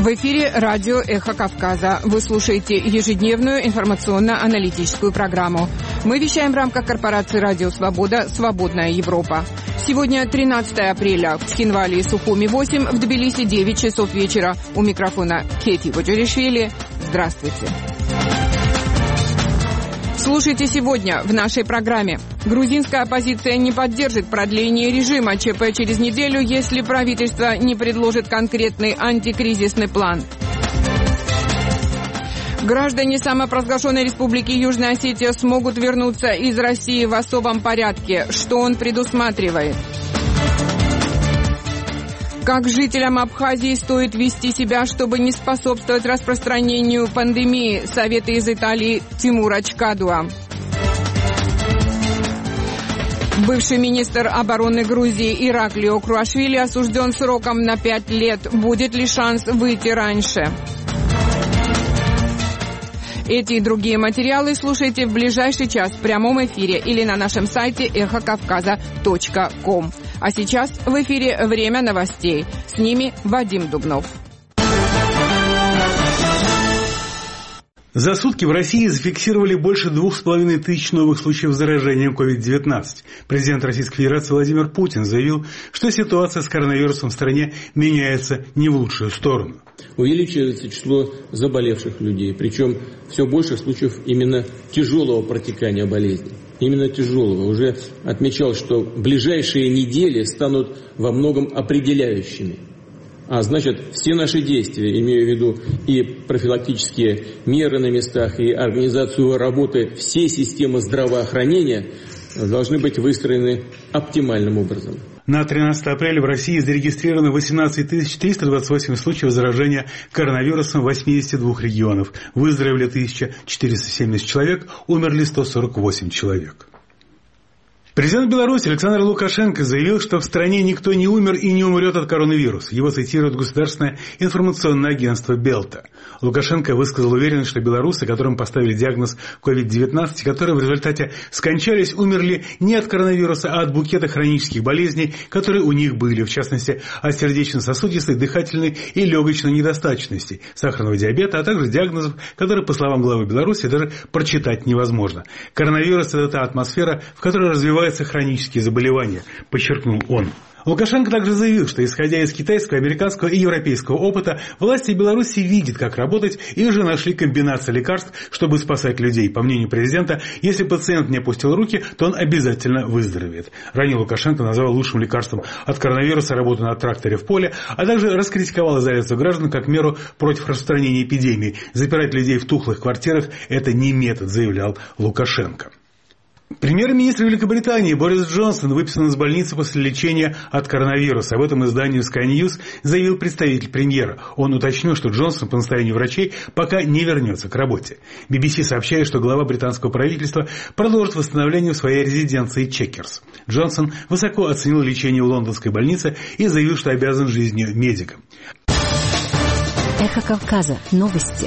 В эфире радио «Эхо Кавказа». Вы слушаете ежедневную информационно-аналитическую программу. Мы вещаем в рамках корпорации «Радио Свобода. Свободная Европа». Сегодня 13 апреля. В Цхинвале и Сухуми 8, в Тбилиси 9 часов вечера. У микрофона Кети Боджоришвили. Здравствуйте. Слушайте сегодня в нашей программе. Грузинская оппозиция не поддержит продление режима ЧП через неделю, если правительство не предложит конкретный антикризисный план. Граждане самопровозглашенной республики Южная Осетия смогут вернуться из России в особом порядке. Что он предусматривает? Как жителям Абхазии стоит вести себя, чтобы не способствовать распространению пандемии? Советы из Италии Тимура Чкадуа. Бывший министр обороны Грузии Ираклио Круашвили осужден сроком на 5 лет. Будет ли шанс выйти раньше? Эти и другие материалы слушайте в ближайший час в прямом эфире или на нашем сайте эхокавказа.ком. А сейчас в эфире «Время новостей». С ними Вадим Дубнов. За сутки в России зафиксировали больше 2500 новых случаев заражения COVID-19. Президент Российской Федерации Владимир Путин заявил, что ситуация с коронавирусом в стране меняется не в лучшую сторону. Увеличивается число заболевших людей, причем все больше случаев именно тяжелого протекания болезни. Именно тяжелого. Уже отмечал, что ближайшие недели станут во многом определяющими. А значит, все наши действия, имею в виду и профилактические меры на местах, и организацию работы всей системы здравоохранения, должны быть выстроены оптимальным образом. На 13 апреля в России зарегистрировано 18 328 случаев заражения коронавирусом в 82 регионах. Выздоровели 1470 человек, умерли 148 человек. Президент Беларуси Александр Лукашенко заявил, что в стране никто не умер и не умрет от коронавируса. Его цитирует государственное информационное агентство «Белта». Лукашенко высказал уверенность, что белорусы, которым поставили диагноз COVID-19, которые в результате скончались, умерли не от коронавируса, а от букета хронических болезней, которые у них были, в частности, от сердечно-сосудистой, дыхательной и легочной недостаточности, сахарного диабета, а также диагнозов, которые, по словам главы Беларуси, даже прочитать невозможно. Коронавирус – это та атмосфера, в которой развиваются хронические заболевания, подчеркнул он. Лукашенко также заявил, что, исходя из китайского, американского и европейского опыта, власти Беларуси видят, как работать, и уже нашли комбинации лекарств, чтобы спасать людей. По мнению президента, если пациент не опустил руки, то он обязательно выздоровеет. Ранее Лукашенко назвал лучшим лекарством от коронавируса работу на тракторе в поле, а также раскритиковал изоляцию граждан как меру против распространения эпидемии. Запирать людей в тухлых квартирах – это не метод, заявлял Лукашенко. Премьер-министр Великобритании Борис Джонсон выписан из больницы после лечения от коронавируса. Об этом изданию Sky News заявил представитель премьера. Он уточнил, что Джонсон по настоянию врачей пока не вернется к работе. BBC сообщает, что глава британского правительства продолжит восстановление в своей резиденции Чекерс. Джонсон высоко оценил лечение в лондонской больнице и заявил, что обязан жизнью медикам. Эхо Кавказа. Новости.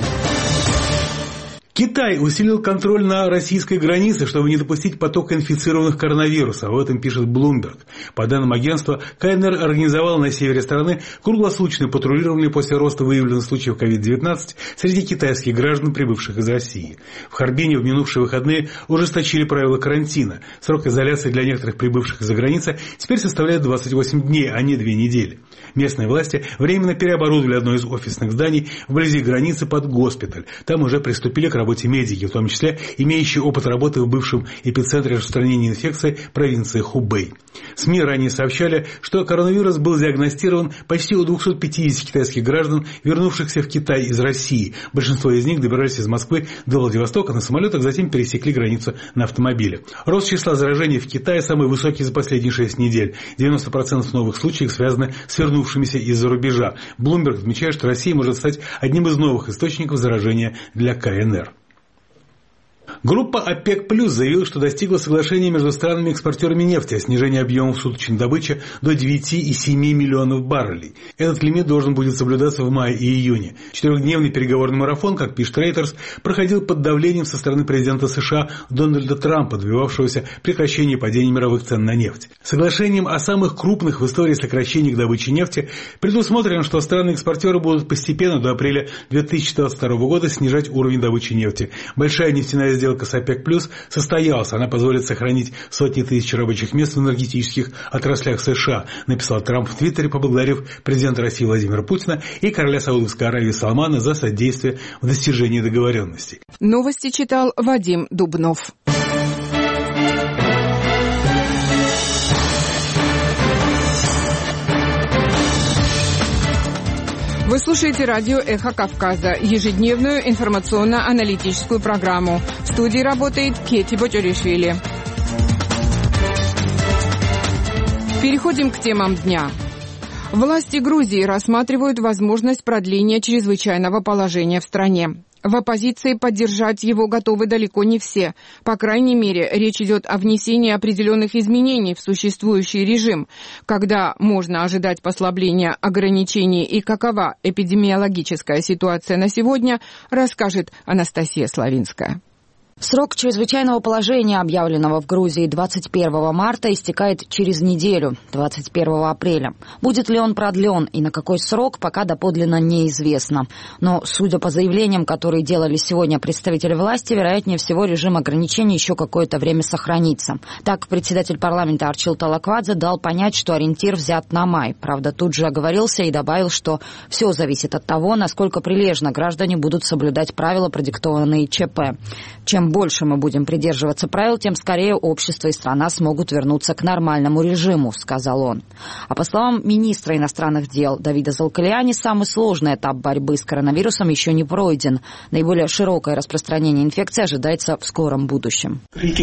Китай усилил контроль на российской границе, чтобы не допустить потока инфицированных коронавирусом. Об этом пишет Bloomberg. По данным агентства, КНР организовал на севере страны круглосуточное патрулирование после роста выявленных случаев COVID-19 среди китайских граждан, прибывших из России. В Харбине в минувшие выходные ужесточили правила карантина. Срок изоляции для некоторых прибывших из-за границы теперь составляет 28 дней, а не 2 недели. Местные власти временно переоборудовали одно из офисных зданий вблизи границы под госпиталь. Там уже приступили к работе медики, в том числе имеющие опыт работы в бывшем эпицентре распространения инфекции провинции Хубэй. СМИ ранее сообщали, что коронавирус был диагностирован почти у 250 китайских граждан, вернувшихся в Китай из России. Большинство из них добирались из Москвы до Владивостока на самолетах, затем пересекли границу на автомобиле. Рост числа заражений в Китае самый высокий за последние 6 недель. 90% новых случаев связаны с вернувшимися из-за рубежа. Bloomberg отмечает, что Россия может стать одним из новых источников заражения для КНР. Группа ОПЕК+ заявила, что достигла соглашения между странами-экспортерами нефти о снижении объемов суточной добычи до 9,7 миллионов баррелей. Этот лимит должен будет соблюдаться в мае и июне. 4-дневный переговорный марафон, как пишет Reuters, проходил под давлением со стороны президента США Дональда Трампа, добивавшегося прекращения падения мировых цен на нефть. Соглашением о самых крупных в истории сокращениях добычи нефти предусмотрено, что страны-экспортеры будут постепенно до апреля 2022 года снижать уровень добычи нефти. Большая нефтяная сделка с ОПЕК+ состоялась. Она позволит сохранить сотни тысяч рабочих мест в энергетических отраслях США, написал Трамп в Твиттере, поблагодарив президента России Владимира Путина и короля Саудовской Аравии Салмана за содействие в достижении договоренностей. Новости читал Вадим Дубнов. Вы слушаете радио «Эхо Кавказа», ежедневную информационно-аналитическую программу. В студии работает Кети Ботюришвили. Переходим к темам дня. Власти Грузии рассматривают возможность продления чрезвычайного положения в стране. В оппозиции поддержать его готовы далеко не все. По крайней мере, речь идет о внесении определенных изменений в существующий режим. Когда можно ожидать послабления ограничений и какова эпидемиологическая ситуация на сегодня, расскажет Анастасия Славинская. Срок чрезвычайного положения, объявленного в Грузии 21 марта, истекает через неделю, 21 апреля. Будет ли он продлен и на какой срок, пока доподлинно неизвестно. Но, судя по заявлениям, которые делали сегодня представители власти, вероятнее всего режим ограничений еще какое-то время сохранится. Так, председатель парламента Арчил Талаквадзе дал понять, что ориентир взят на май. Правда, тут же оговорился и добавил, что все зависит от того, насколько прилежно граждане будут соблюдать правила, продиктованные ЧП. Чем больше мы будем придерживаться правил, тем скорее общество и страна смогут вернуться к нормальному режиму, сказал он. А по словам министра иностранных дел Давида Залкалиани, самый сложный этап борьбы с коронавирусом еще не пройден. Наиболее широкое распространение инфекции ожидается в скором будущем.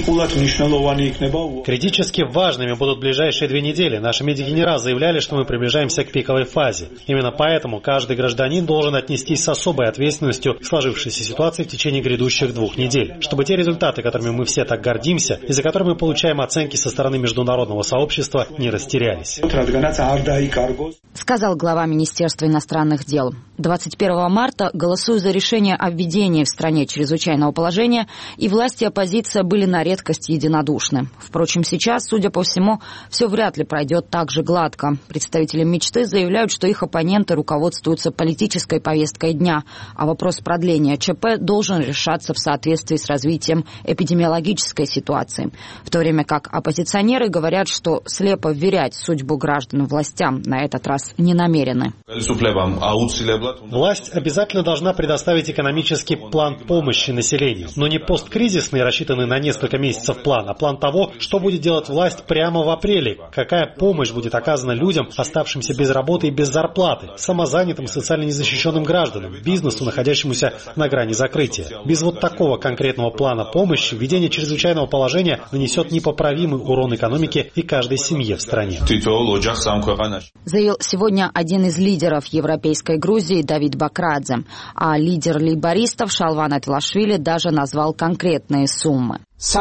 Критически важными будут ближайшие 2 недели. Наши медики не раз заявляли, что мы приближаемся к пиковой фазе. Именно поэтому каждый гражданин должен отнестись с особой ответственностью к сложившейся ситуации в течение грядущих 2 недель. Чтобы те результаты, которыми мы все так гордимся, и за которыми мы получаем оценки со стороны международного сообщества, не растерялись. Сказал глава Министерства иностранных дел. 21 марта, голосуя за решение о введении в стране чрезвычайного положения, и власти и оппозиция были на редкость единодушны. Впрочем, сейчас, судя по всему, все вряд ли пройдет так же гладко. Представители мечты заявляют, что их оппоненты руководствуются политической повесткой дня, а вопрос продления ЧП должен решаться в соответствии с развитием эпидемиологической ситуации. В то время как оппозиционеры говорят, что слепо вверять судьбу граждан властям на этот раз не намерены. Власть обязательно должна предоставить экономический план помощи населению, но не посткризисный, рассчитанный на несколько месяцев план, а план того, что будет делать власть прямо в апреле, какая помощь будет оказана людям, оставшимся без работы и без зарплаты, самозанятым и социально незащищенным гражданам, бизнесу, находящемуся на грани закрытия. Без вот такого конкретного плана помощи введение чрезвычайного положения нанесет непоправимый урон экономике и каждой семье в стране. Заявил сегодня один из лидеров европейской Грузии Давид Бакрадзе, а лидер лейбористов Шалван Атилашвили даже назвал конкретные суммы.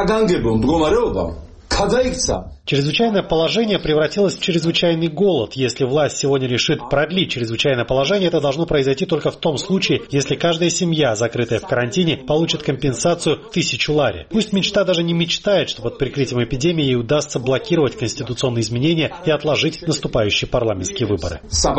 Чрезвычайное положение превратилось в чрезвычайный голод. Если власть сегодня решит продлить чрезвычайное положение, это должно произойти только в том случае, если каждая семья, закрытая в карантине, получит компенсацию 1000 лари. Пусть мечта даже не мечтает, что под прикрытием эпидемии ей удастся блокировать конституционные изменения и отложить наступающие парламентские выборы.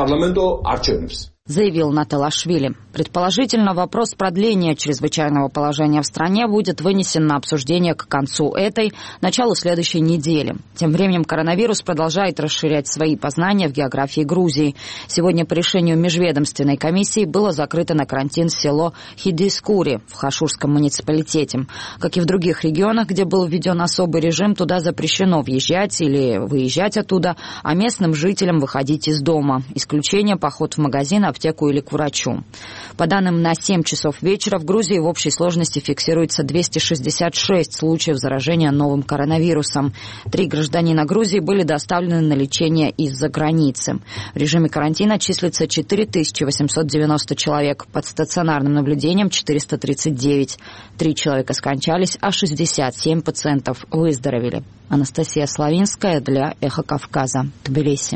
Заявил Наталашвили. Предположительно, вопрос продления чрезвычайного положения в стране будет вынесен на обсуждение к концу этой, началу следующей недели. Тем временем коронавирус продолжает расширять свои познания в географии Грузии. Сегодня по решению межведомственной комиссии было закрыто на карантин село Хидискури в Хашурском муниципалитете. Как и в других регионах, где был введен особый режим, туда запрещено въезжать или выезжать оттуда, а местным жителям выходить из дома. Исключение — поход в магазин, аптеку или к врачу. По данным на 7 часов вечера в Грузии в общей сложности фиксируется 266 случаев заражения новым коронавирусом. 3 гражданина Грузии были доставлены на лечение из-за границы. В режиме карантина числится 4890 человек, под стационарным наблюдением 439. 3 человека скончались, а 67 пациентов выздоровели. Анастасия Славинская для «Эхо Кавказа», Тбилиси.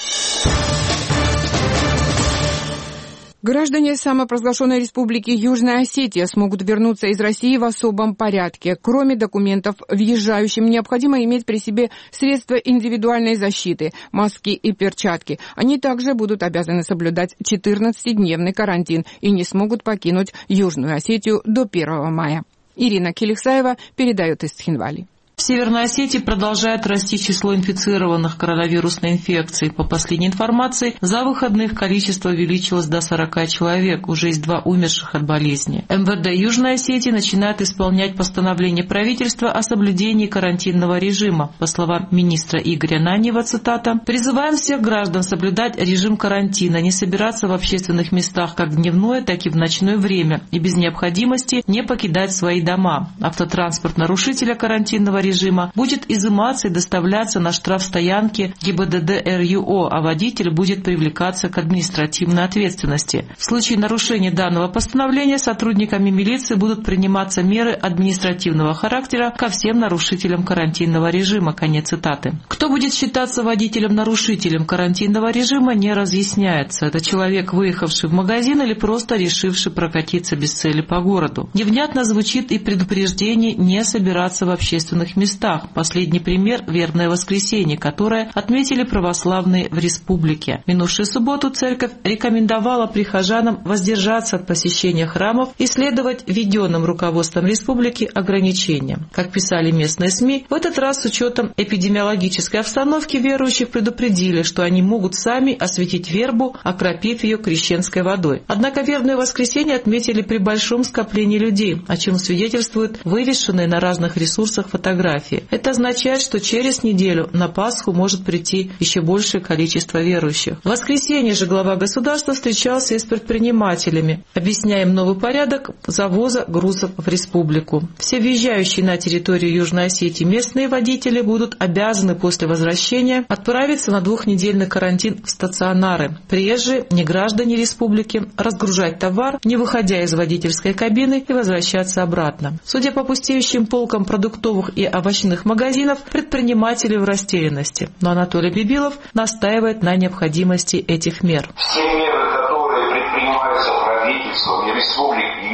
Граждане самопровозглашенной республики Южная Осетия смогут вернуться из России в особом порядке. Кроме документов, въезжающим необходимо иметь при себе средства индивидуальной защиты, маски и перчатки. Они также будут обязаны соблюдать 14-дневный карантин и не смогут покинуть Южную Осетию до 1 мая. Ирина Келихсаева передает из Цхинвали. В Северной Осетии продолжает расти число инфицированных коронавирусной инфекцией. По последней информации, за выходных количество увеличилось до 40 человек. Уже есть 2 умерших от болезни. МВД Южной Осетии начинает исполнять постановление правительства о соблюдении карантинного режима. По словам министра Игоря Наньева, цитата, «Призываем всех граждан соблюдать режим карантина, не собираться в общественных местах как в дневное, так и в ночное время и без необходимости не покидать свои дома. Автотранспорт нарушителя карантинного режима будет изыматься и доставляться на штрафстоянки ГИБДД РЮО, а водитель будет привлекаться к административной ответственности. В случае нарушения данного постановления сотрудниками милиции будут приниматься меры административного характера ко всем нарушителям карантинного режима». Конец цитаты. Кто будет считаться водителем-нарушителем карантинного режима, не разъясняется. Это человек, выехавший в магазин или просто решивший прокатиться без цели по городу. Невнятно звучит и предупреждение не собираться в общественных местах. Последний пример – Вербное воскресенье, которое отметили православные в республике. В минувшую субботу церковь рекомендовала прихожанам воздержаться от посещения храмов и следовать введенным руководством республики ограничениям. Как писали местные СМИ, в этот раз с учетом эпидемиологической обстановки верующих предупредили, что они могут сами осветить вербу, окропив ее крещенской водой. Однако Вербное воскресенье отметили при большом скоплении людей, о чем свидетельствуют вывешенные на разных ресурсах фотографии. Это означает, что через неделю на Пасху может прийти еще большее количество верующих. В воскресенье же глава государства встречался и с предпринимателями, объясняя им новый порядок завоза грузов в республику. Все въезжающие на территорию Южной Осетии местные водители будут обязаны после возвращения отправиться на 2-недельный карантин в стационары. Приезжие, не граждане республики, разгружать товар, не выходя из водительской кабины и возвращаться обратно. Судя по пустеющим полкам продуктовых и овощных магазинов, предприниматели в растерянности. Но Анатолий Бибилов настаивает на необходимости этих мер. Все меры, которые предпринимаются правительством и республики,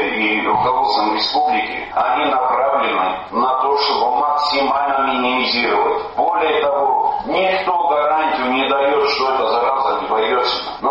и руководством республики, они направлены на то, чтобы максимально минимизировать. Более того, никто гарантию не дает, что эта зараза не пойдет сюда. Но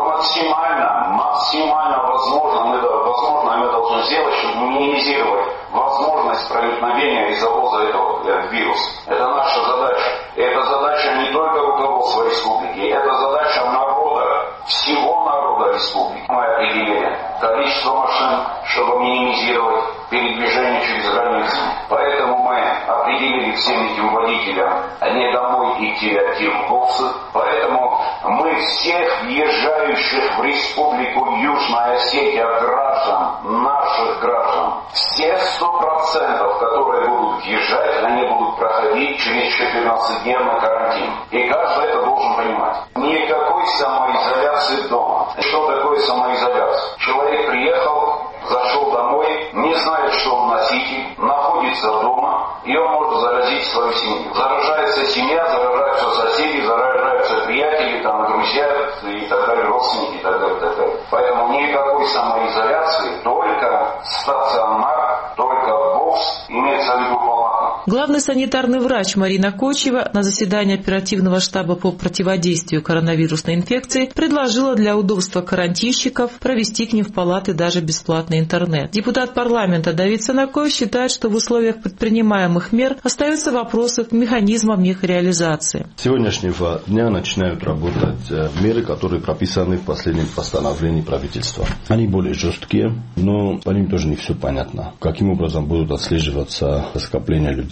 максимально возможно мы должны сделать, чтобы минимизировать возможность проникновения и завоза этого вируса. Это наша задача. И это задача не только руководства республики, это задача народа, всего народа республики. Мы определили количество машин, чтобы минимизировать передвижение через границу. Поэтому мы определили всем этим водителям не домой идти, а тирбоксы. Поэтому мы всех въезжающих в республику Южная Осетия граждан, наших граждан, все 100%, которые будут въезжать, они будут проходить через 14-дневный карантин. И каждый это должен понимать. Никакой самоизоляции дома. Что такое самоизоляция? Человек приехал, зашел домой, не знает, что он носитель, находится дома, и он может заразить свою семью. Заражается семья, заражаются соседи, заражаются приятели, друзья и так далее, родственники и так далее, так далее. Поэтому никакой самоизоляции, только стационар, только бокс, имеется в виду палата. Главный санитарный врач Марина Кочева на заседании оперативного штаба по противодействию коронавирусной инфекции предложила для удобства карантинщиков провести к ним в палаты даже бесплатный интернет. Депутат парламента Давид Санакоев считает, что в условиях предпринимаемых мер остаются вопросы к механизмам их реализации. С сегодняшнего дня начинают работать меры, которые прописаны в последнем постановлении правительства. Они более жесткие, но по ним тоже не все понятно. Каким образом будут отслеживаться скопления людей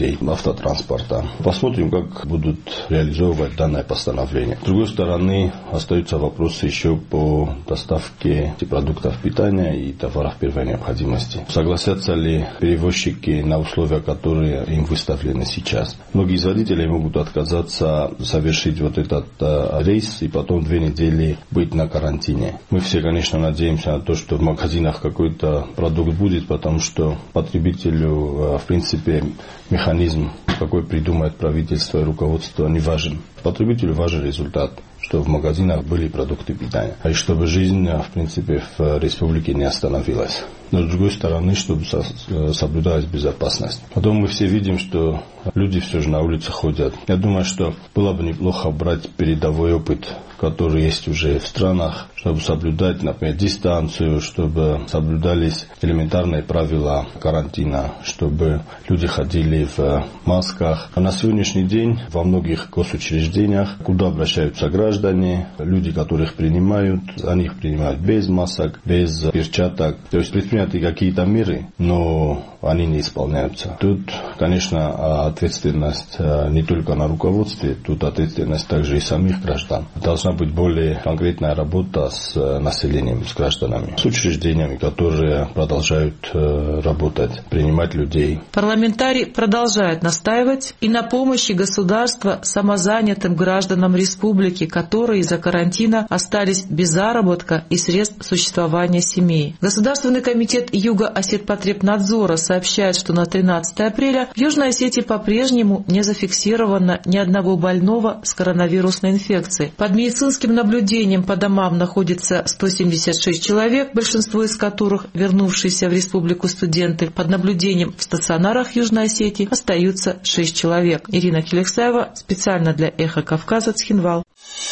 людей, автотранспорта. Посмотрим, как будут реализовывать данное постановление. С другой стороны, остаются вопросы еще по доставке продуктов питания и товаров первой необходимости. Согласятся ли перевозчики на условия, которые им выставлены сейчас? Многие из водителей могут отказаться совершить вот этот рейс и потом 2 недели быть на карантине. Мы все, конечно, надеемся на то, что в магазинах какой-то продукт будет, потому что потребителю, в принципе, механизм, какой придумает правительство и руководство, не важен. Потребителю важен результат, что в магазинах были продукты питания, и чтобы жизнь, в принципе, в республике не остановилась. Но с другой стороны, чтобы соблюдалась безопасность. Потом мы все видим, что люди все же на улице ходят. Я думаю, что было бы неплохо брать передовой опыт, который есть уже в странах, чтобы соблюдать, например, дистанцию, чтобы соблюдались элементарные правила карантина, чтобы люди ходили в масках. А на сегодняшний день во многих госучреждениях, куда обращаются граждане, люди, которых принимают, они их принимают без масок, без перчаток. То есть предприняты какие-то меры, но они не исполняются. Тут, конечно, ответственность не только на руководстве, тут ответственность также и самих граждан. Должна быть более конкретная работа с населением, с гражданами, с учреждениями, которые продолжают работать, принимать людей. Парламентарий продолжает настаивать и на помощи государства самозанятым гражданам республики, которые из-за карантина остались без заработка и средств существования семей. Государственный комитет Юго-Осетпотребнадзора сообщает, что на 13 апреля в Южной Осетии по-прежнему не зафиксировано ни одного больного с коронавирусной инфекцией. Под медицинским наблюдением по домам находится 176 человек, большинство из которых вернувшиеся в республику студенты. Под наблюдением в стационарах Южной Осетии остаются 6 человек. Ирина Келексаева специально для «Эхо Кавказа», Цхинвал.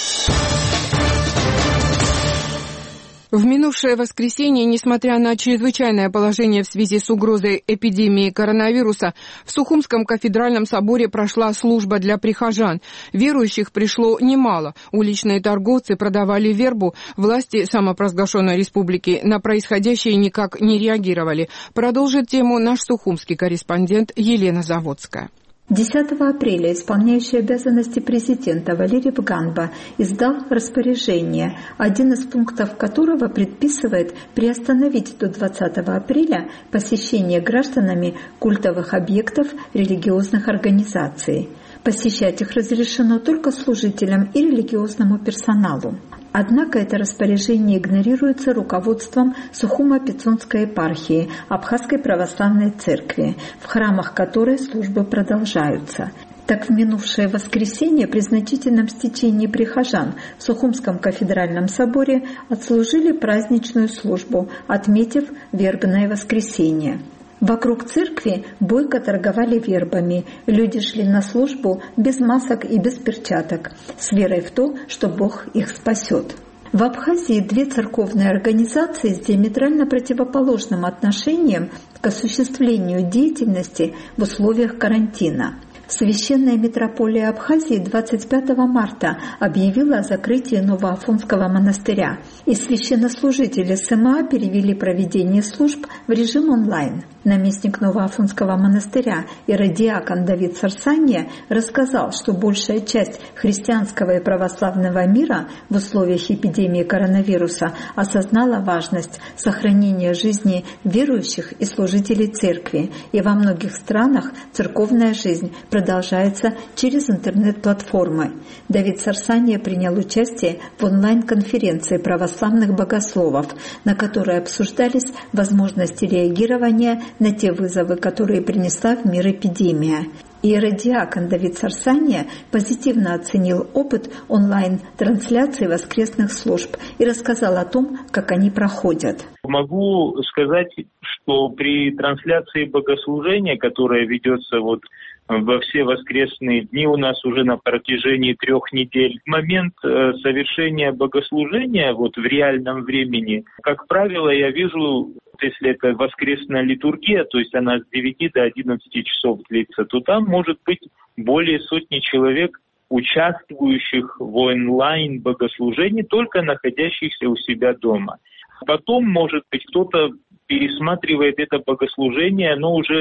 В минувшее воскресенье, несмотря на чрезвычайное положение в связи с угрозой эпидемии коронавируса, в Сухумском кафедральном соборе прошла служба для прихожан. Верующих пришло немало. Уличные торговцы продавали вербу. Власти самопровозглашенной республики на происходящее никак не реагировали. Продолжит тему наш сухумский корреспондент Елена Заводская. 10 апреля исполняющий обязанности президента Валерий Вганба издал распоряжение, один из пунктов которого предписывает приостановить до 20 апреля посещение гражданами культовых объектов религиозных организаций. Посещать их разрешено только служителям и религиозному персоналу. Однако это распоряжение игнорируется руководством Сухумо-Пицунской епархии Абхазской православной церкви, в храмах которой службы продолжаются. Так, в минувшее воскресенье при значительном стечении прихожан в Сухумском кафедральном соборе отслужили праздничную службу, отметив вербное воскресенье. Вокруг церкви бойко торговали вербами. Люди шли на службу без масок и без перчаток, с верой в то, что Бог их спасет. В Абхазии 2 церковные организации с диаметрально противоположным отношением к осуществлению деятельности в условиях карантина. Священная митрополия Абхазии 25 марта объявила о закрытии Новоафонского монастыря, и священнослужители СМА перевели проведение служб в режим онлайн. Наместник Новоафонского монастыря иродиакон Давид Сарсанья рассказал, что большая часть христианского и православного мира в условиях эпидемии коронавируса осознала важность сохранения жизни верующих и служителей церкви, и во многих странах церковная жизнь продолжается через интернет-платформы. Давид Сарсанья принял участие в онлайн-конференции православных богословов, на которой обсуждались возможности реагирования на те вызовы, которые принесла в мир эпидемия. Иеродиакон Давид Сарсанья позитивно оценил опыт онлайн-трансляции воскресных служб и рассказал о том, как они проходят. Могу сказать, что при трансляции богослужения, которое ведется во все воскресные дни у нас уже на протяжении 3 недель, в момент совершения богослужения в реальном времени, как правило, я вижу, если это воскресная литургия, то есть она с 9 до 11 часов длится, то там может быть более 100 человек, участвующих в онлайн-богослужении, только находящихся у себя дома. Потом, может быть, кто-то пересматривает это богослужение, но уже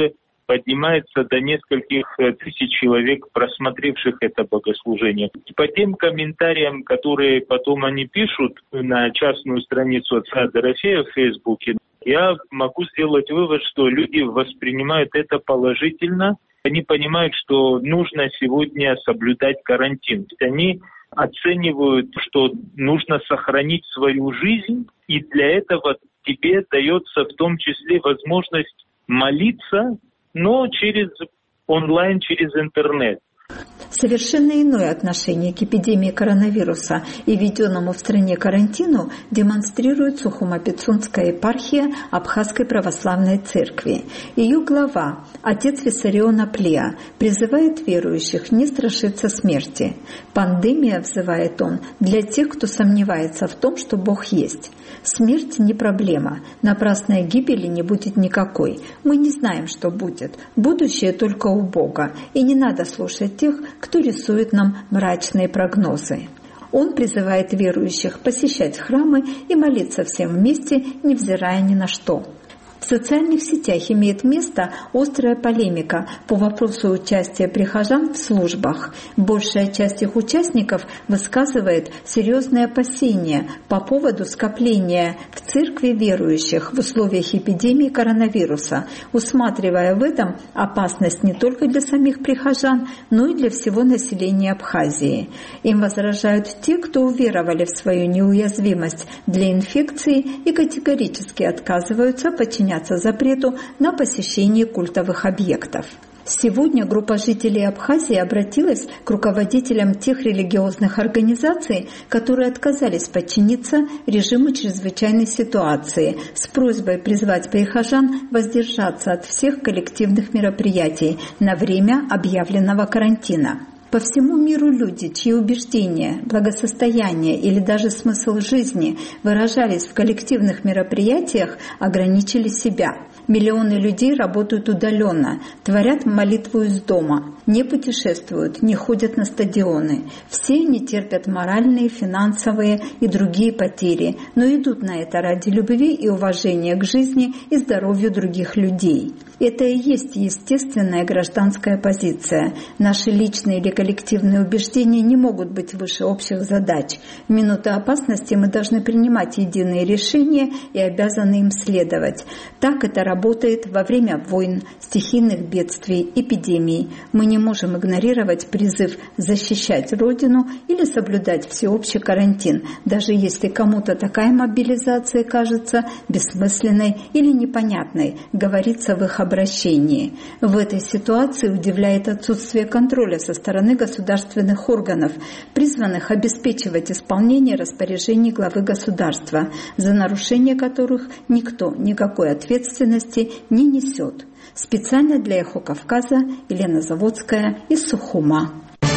поднимается до нескольких тысяч человек, просмотревших это богослужение. По тем комментариям, которые потом они пишут на частную страницу отца Дорофея в Фейсбуке, я могу сделать вывод, что люди воспринимают это положительно. Они понимают, что нужно сегодня соблюдать карантин. Они оценивают, что нужно сохранить свою жизнь, и для этого тебе дается в том числе возможность молиться, но через онлайн, через интернет. Совершенно иное отношение к эпидемии коронавируса и введенному в стране карантину демонстрирует Сухума-Пицунская епархия Абхазской православной церкви. Ее глава, отец Виссарион Аплеа, призывает верующих не страшиться смерти. Пандемия, взывает он, для тех, кто сомневается в том, что Бог есть. Смерть не проблема, напрасной гибели не будет никакой. Мы не знаем, что будет. Будущее только у Бога, и не надо слушать тех, кто рисует нам мрачные прогнозы. Он призывает верующих посещать храмы и молиться всем вместе, невзирая ни на что. В социальных сетях имеет место острая полемика по вопросу участия прихожан в службах. Большая часть их участников высказывает серьезные опасения по поводу скопления в церкви верующих в условиях эпидемии коронавируса, усматривая в этом опасность не только для самих прихожан, но и для всего населения Абхазии. Им возражают те, кто уверовали в свою неуязвимость для инфекции и категорически отказываются подчиняться запрету на посещение культовых объектов. Сегодня группа жителей Абхазии обратилась к руководителям тех религиозных организаций, которые отказались подчиниться режиму чрезвычайной ситуации, с просьбой призвать прихожан воздержаться от всех коллективных мероприятий на время объявленного карантина. По всему миру люди, чьи убеждения, благосостояние или даже смысл жизни выражались в коллективных мероприятиях, ограничили себя. Миллионы людей работают удаленно, творят молитву из дома, не путешествуют, не ходят на стадионы. Все они терпят моральные, финансовые и другие потери, но идут на это ради любви и уважения к жизни и здоровью других людей. Это и есть естественная гражданская позиция. Наши личные или коллективные убеждения не могут быть выше общих задач. В минуты опасности мы должны принимать единые решения и обязаны им следовать. Так это работает во время войн, стихийных бедствий, эпидемий. Мы не можем игнорировать призыв защищать Родину или соблюдать всеобщий карантин, даже если кому-то такая мобилизация кажется бессмысленной или непонятной, говорится в их обращении. В этой ситуации удивляет отсутствие контроля со стороны государственных органов, призванных обеспечивать исполнение распоряжений главы государства, за нарушение которых никто никакой ответственности не несет. Специально для «Эхо Кавказа» Елена Заводская из Сухума.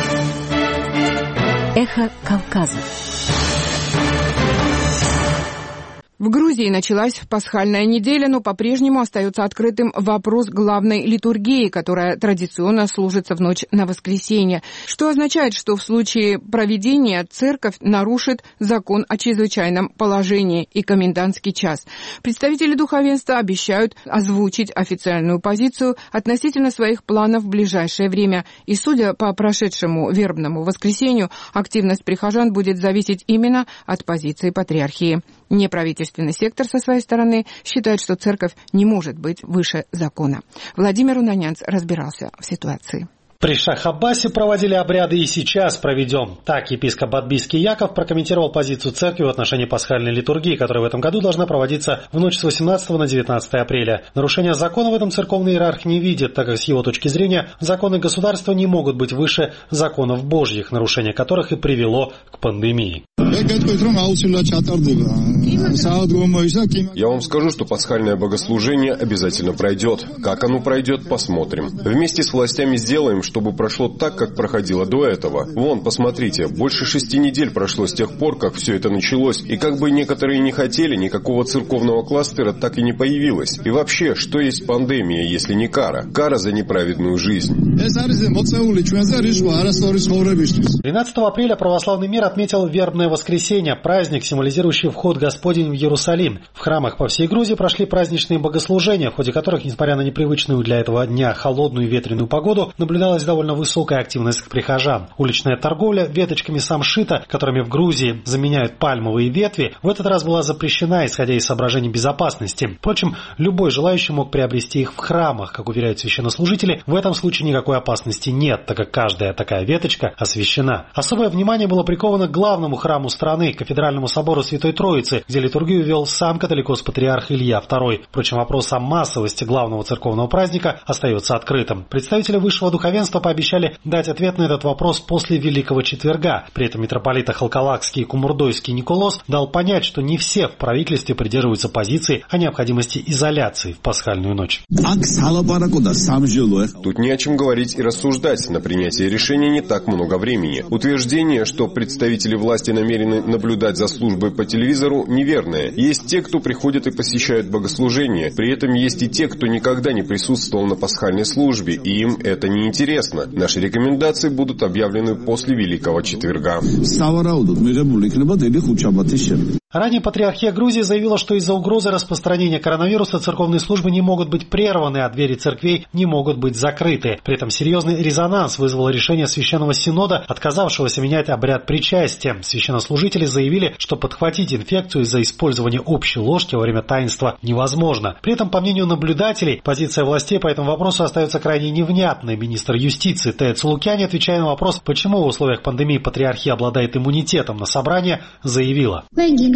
«Эхо Кавказа». В Грузии началась пасхальная неделя, но по-прежнему остается открытым вопрос главной литургии, которая традиционно служится в ночь на воскресенье, что означает, что в случае проведения церковь нарушит закон о чрезвычайном положении и комендантский час. Представители духовенства обещают озвучить официальную позицию относительно своих планов в ближайшее время. И судя по прошедшему вербному воскресенью, активность прихожан будет зависеть именно от позиции патриархии. Неправительственный сектор со своей стороны считает, что церковь не может быть выше закона. Владимир Унанянц разбирался в ситуации. При Шах-Аббасе проводили обряды и сейчас проведем. Так епископ Бадбийский Яков прокомментировал позицию церкви в отношении пасхальной литургии, которая в этом году должна проводиться в ночь с 18 на 19 апреля. Нарушения закона в этом церковный иерарх не видит, так как с его точки зрения законы государства не могут быть выше законов Божьих, нарушение которых и привело к пандемии. Я вам скажу, что пасхальное богослужение обязательно пройдет. Как оно пройдет, посмотрим. Вместе с властями сделаем, чтобы прошло так, как проходило до этого. Вон, посмотрите, больше 6 недель прошло с тех пор, как все это началось, и как бы некоторые не хотели, никакого церковного кластера так и не появилось. И вообще, что есть пандемия, если не кара? Кара за неправедную жизнь. 13 апреля православный мир отметил Вербное воскресенье, праздник, символизирующий вход Господень в Иерусалим. В храмах по всей Грузии прошли праздничные богослужения, в ходе которых, несмотря на непривычную для этого дня холодную и ветреную погоду, наблюдалась довольно высокая активность прихожан. Уличная торговля веточками самшита, которыми в Грузии заменяют пальмовые ветви, в этот раз была запрещена, исходя из соображений безопасности. Впрочем, любой желающий мог приобрести их в храмах. Как уверяют священнослужители, в этом случае никакой опасности нет, так как каждая такая веточка освящена. Особое внимание было приковано к главному храму страны, кафедральному собору Святой Троицы, где литургию вел сам католикос-патриарх Илья II. Впрочем, вопрос о массовости главного церковного праздника остается открытым. Представители высшего духовенства пообещали дать ответ на этот вопрос после Великого Четверга. При этом митрополиты Халкалакский и Кумурдойский Николос дал понять, что не все в правительстве придерживаются позиции о необходимости изоляции в пасхальную ночь. Тут не о чем говорить и рассуждать. На принятие решения не так много времени. Утверждение, что представители власти намерены наблюдать за службой по телевизору, неверное. Есть те, кто приходят и посещают богослужения. При этом есть и те, кто никогда не присутствовал на пасхальной службе, и им это не интересно. Наши рекомендации будут объявлены после Великого Четверга. Ранее Патриархия Грузии заявила, что из-за угрозы распространения коронавируса церковные службы не могут быть прерваны, а двери церквей не могут быть закрыты. При этом серьезный резонанс вызвало решение Священного Синода, отказавшегося менять обряд причастия. Священнослужители заявили, что подхватить инфекцию из-за использования общей ложки во время таинства невозможно. При этом, по мнению наблюдателей, позиция властей по этому вопросу остается крайне невнятной. Министр юстиции Тея Цулукяни, отвечая на вопрос, почему в условиях пандемии Патриархия обладает иммунитетом на собрание, заявила: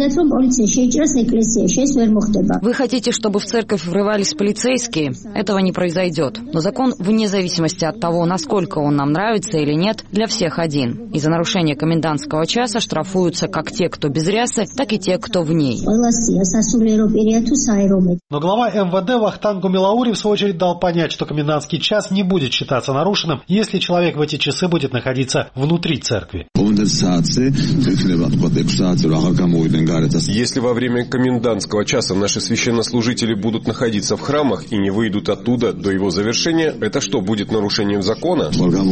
Вы хотите, чтобы в церковь врывались полицейские? Этого не произойдет. Но закон, вне зависимости от того, насколько он нам нравится или нет, для всех один. И за нарушение комендантского часа штрафуются как те, кто без рясы, так и те, кто в ней. Но глава МВД Вахтанг Гумилаури в свою очередь дал понять, что комендантский час не будет считаться нарушенным, если человек в эти часы будет находиться внутри церкви. Если во время комендантского часа наши священнослужители будут находиться в храмах и не выйдут оттуда до его завершения, это что, будет нарушением закона?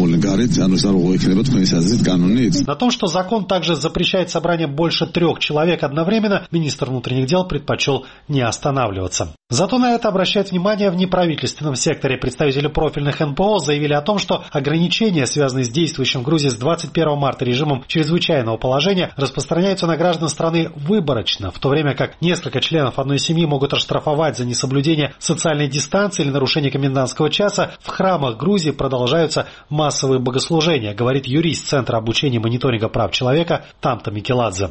На том, что закон также запрещает собрание больше 3 человек одновременно, министр внутренних дел предпочел не останавливаться. Зато на это обращают внимание в неправительственном секторе. Представители профильных НПО заявили о том, что ограничения, связанные с действующим в Грузии с 21 марта режимом чрезвычайного положения, распространяются на граждан страны выборочно, в то время как несколько членов одной семьи могут оштрафовать за несоблюдение социальной дистанции или нарушение комендантского часа. В храмах Грузии продолжаются массовые богослужения, говорит юрист Центра обучения и мониторинга прав человека Тамта Микеладзе.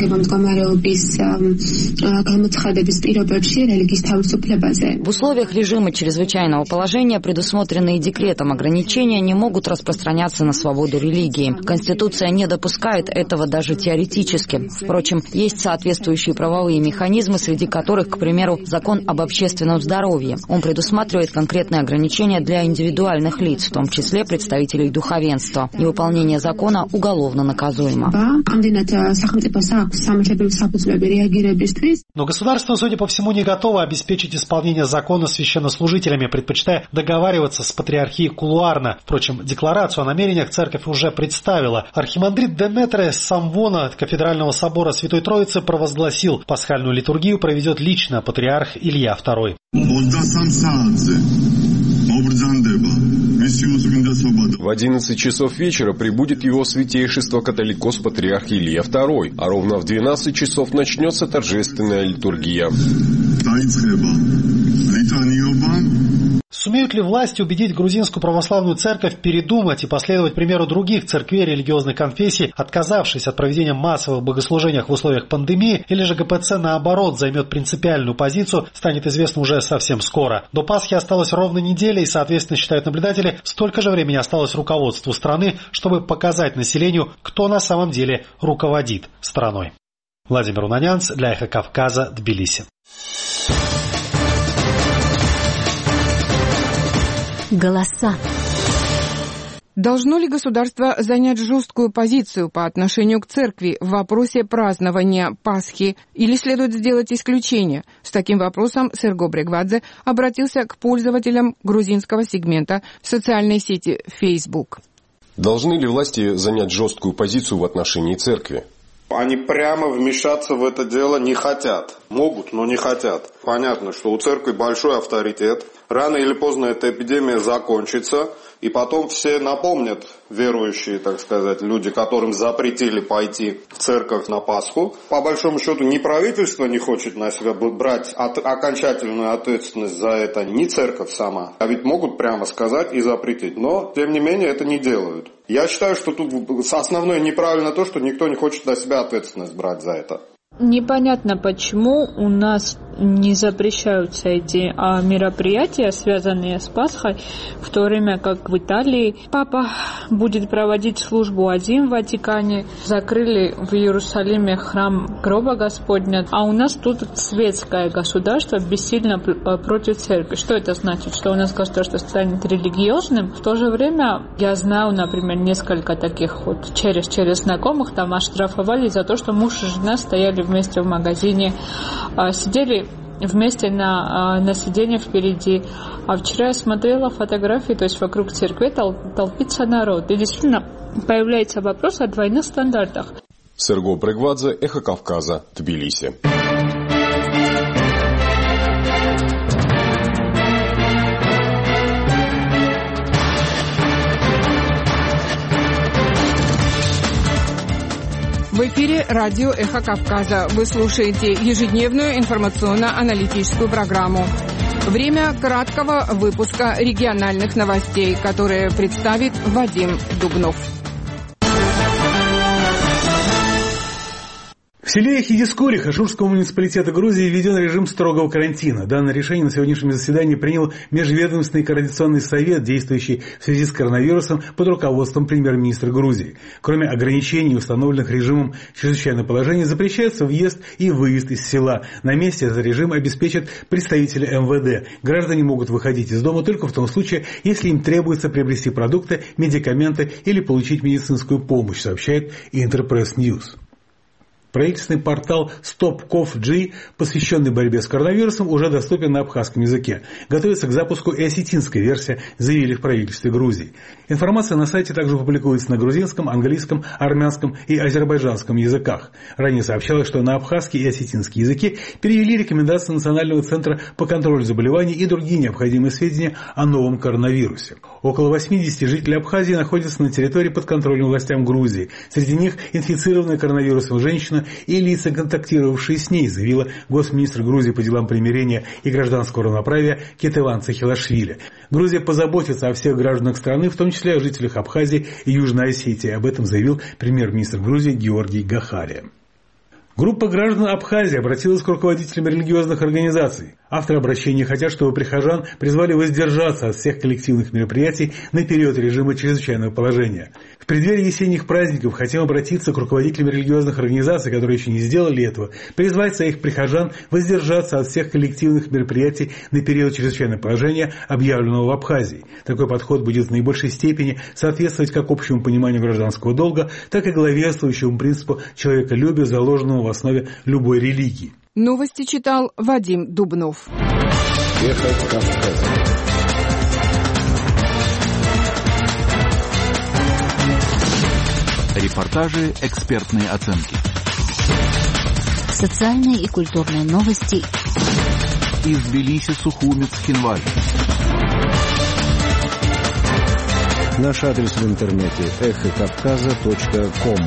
В условиях режима чрезвычайного положения предусмотренные декретом ограничения не могут распространяться на свободу религии. Конституция не допускает этого даже теоретически. Впрочем, есть соответствующие правовые механизмы, среди которых, к примеру, закон об общественном здоровье. Он предусматривает конкретные ограничения для индивидуальных лиц, в том числе представителей духовенства. Невыполнение закона уголовно наказуемо. Но государство, судя по всему, не готово обеспечить исполнение закона священнослужителями, предпочитая договариваться с патриархией кулуарно. Впрочем, декларацию о намерениях церковь уже представила. Архимандрит Деметре Самвона кафедрального собора Святой Троицы провозгласил: пасхальную литургию проведет лично патриарх Илья II. В 11 часов вечера прибудет его святейшество католикос-патриарх Илья II, а ровно в 12 часов начнется торжественная литургия. Сумеют ли власти убедить грузинскую православную церковь передумать и последовать примеру других церквей религиозных конфессий, отказавшись от проведения массовых богослужений в условиях пандемии, или же ГПЦ наоборот займет принципиальную позицию, станет известно уже совсем скоро. До Пасхи осталась ровно неделя, и, соответственно, считают наблюдатели, столько же времени осталось руководству страны, чтобы показать населению, кто на самом деле руководит страной. Владимир Унанянц для Эхо Кавказа, Тбилиси. Голоса. Должно ли государство занять жесткую позицию по отношению к церкви в вопросе празднования Пасхи или следует сделать исключение? С таким вопросом Серго Брегвадзе обратился к пользователям грузинского сегмента в социальной сети Facebook. Должны ли власти занять жесткую позицию в отношении церкви? Они прямо вмешаться в это дело не хотят. Могут, но не хотят. Понятно, что у церкви большой авторитет. Рано или поздно эта эпидемия закончится. И потом все напомнят, верующие, так сказать, люди, которым запретили пойти в церковь на Пасху. По большому счету, ни правительство не хочет на себя брать окончательную ответственность за это, ни церковь сама. А ведь могут прямо сказать и запретить. Но, тем не менее, это не делают. Я считаю, что тут основное неправильно то, что никто не хочет на себя ответственность брать за это. Непонятно, почему у нас не запрещаются эти мероприятия, связанные с Пасхой, в то время как в Италии папа будет проводить службу один в Ватикане, закрыли в Иерусалиме храм гроба Господня, а у нас тут светское государство бессильно против церкви. Что это значит? Что у нас государство станет религиозным? В то же время я знаю, например, несколько таких вот через знакомых, там оштрафовали за то, что муж и жена стояли вместе в магазине, сидели вместе на сиденье впереди. А вчера я смотрела фотографии, то есть вокруг церкви толпится народ. И действительно появляется вопрос о двойных стандартах. Серго Брегвадзе, Эхо Кавказа, Тбилиси. В эфире радио «Эхо Кавказа». Вы слушаете ежедневную информационно-аналитическую программу. Время краткого выпуска региональных новостей, которые представит Вадим Дубнов. В селе Хидискури Хашурского муниципалитета Грузии введен режим строгого карантина. Данное решение на сегодняшнем заседании принял Межведомственный координационный совет, действующий в связи с коронавирусом под руководством премьер-министра Грузии. Кроме ограничений, установленных режимом чрезвычайного положения, запрещается въезд и выезд из села. На месте этот режим обеспечат представители МВД. Граждане могут выходить из дома только в том случае, если им требуется приобрести продукты, медикаменты или получить медицинскую помощь, сообщает Интерпресс Ньюс. Правительственный портал Stop.Kov.G, посвященный борьбе с коронавирусом, уже доступен на абхазском языке. Готовится к запуску и осетинская версия, заявили в правительстве Грузии. Информация на сайте также публикуется на грузинском, английском, армянском и азербайджанском языках. Ранее сообщалось, что на абхазский и осетинский языки перевели рекомендации Национального центра по контролю заболеваний и другие необходимые сведения о новом коронавирусе. Около 80 жителей Абхазии находятся на территории под контролем властям Грузии. Среди них инфицированная коронавирусом женщина и лица, контактировавшие с ней, заявила госминистр Грузии по делам примирения и гражданского равноправия Кетеван Цахилашвили. Грузия позаботится о всех гражданах страны, в том числе о жителях Абхазии и Южной Осетии. Об этом заявил премьер-министр Грузии Георгий Гахария. Группа граждан Абхазии обратилась к руководителям религиозных организаций. Авторы обращения хотят, чтобы прихожан призвали воздержаться от всех коллективных мероприятий на период режима чрезвычайного положения. В преддверии весенних праздников хотим обратиться к руководителям религиозных организаций, которые еще не сделали этого, призвать своих прихожан воздержаться от всех коллективных мероприятий на период чрезвычайного положения, объявленного в Абхазии. Такой подход будет в наибольшей степени соответствовать как общему пониманию гражданского долга, так и главенствующему принципу человеколюбия, заложенному в основе любой религии. Новости читал Вадим Дубнов. Эхо Кавказа. Репортажи, экспертные оценки. Социальные и культурные новости. Из Тбилиси, Сухумец, Хинваль. Наш адрес в интернете эхокавказа.ком.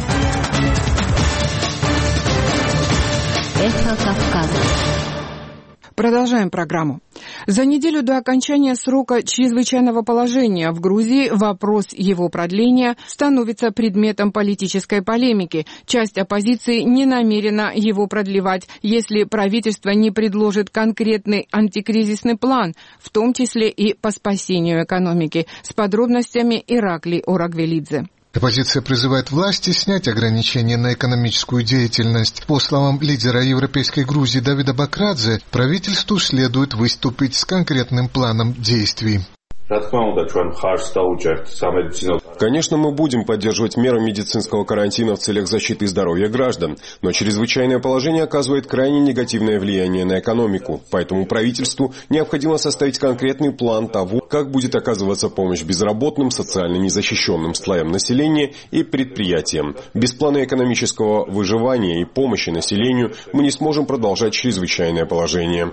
Эхо Кавказа. Продолжаем программу. За неделю до окончания срока чрезвычайного положения в Грузии вопрос его продления становится предметом политической полемики. Часть оппозиции не намерена его продлевать, если правительство не предложит конкретный антикризисный план, в том числе и по спасению экономики. С подробностями Иракли Орагвелидзе. Оппозиция призывает власти снять ограничения на экономическую деятельность. По словам лидера Европейской Грузии Давида Бакрадзе, правительству следует выступить с конкретным планом действий. Конечно, мы будем поддерживать меры медицинского карантина в целях защиты здоровья граждан, но чрезвычайное положение оказывает крайне негативное влияние на экономику, поэтому правительству необходимо составить конкретный план того, как будет оказываться помощь безработным, социально незащищенным слоям населения и предприятиям. Без плана экономического выживания и помощи населению мы не сможем продолжать чрезвычайное положение.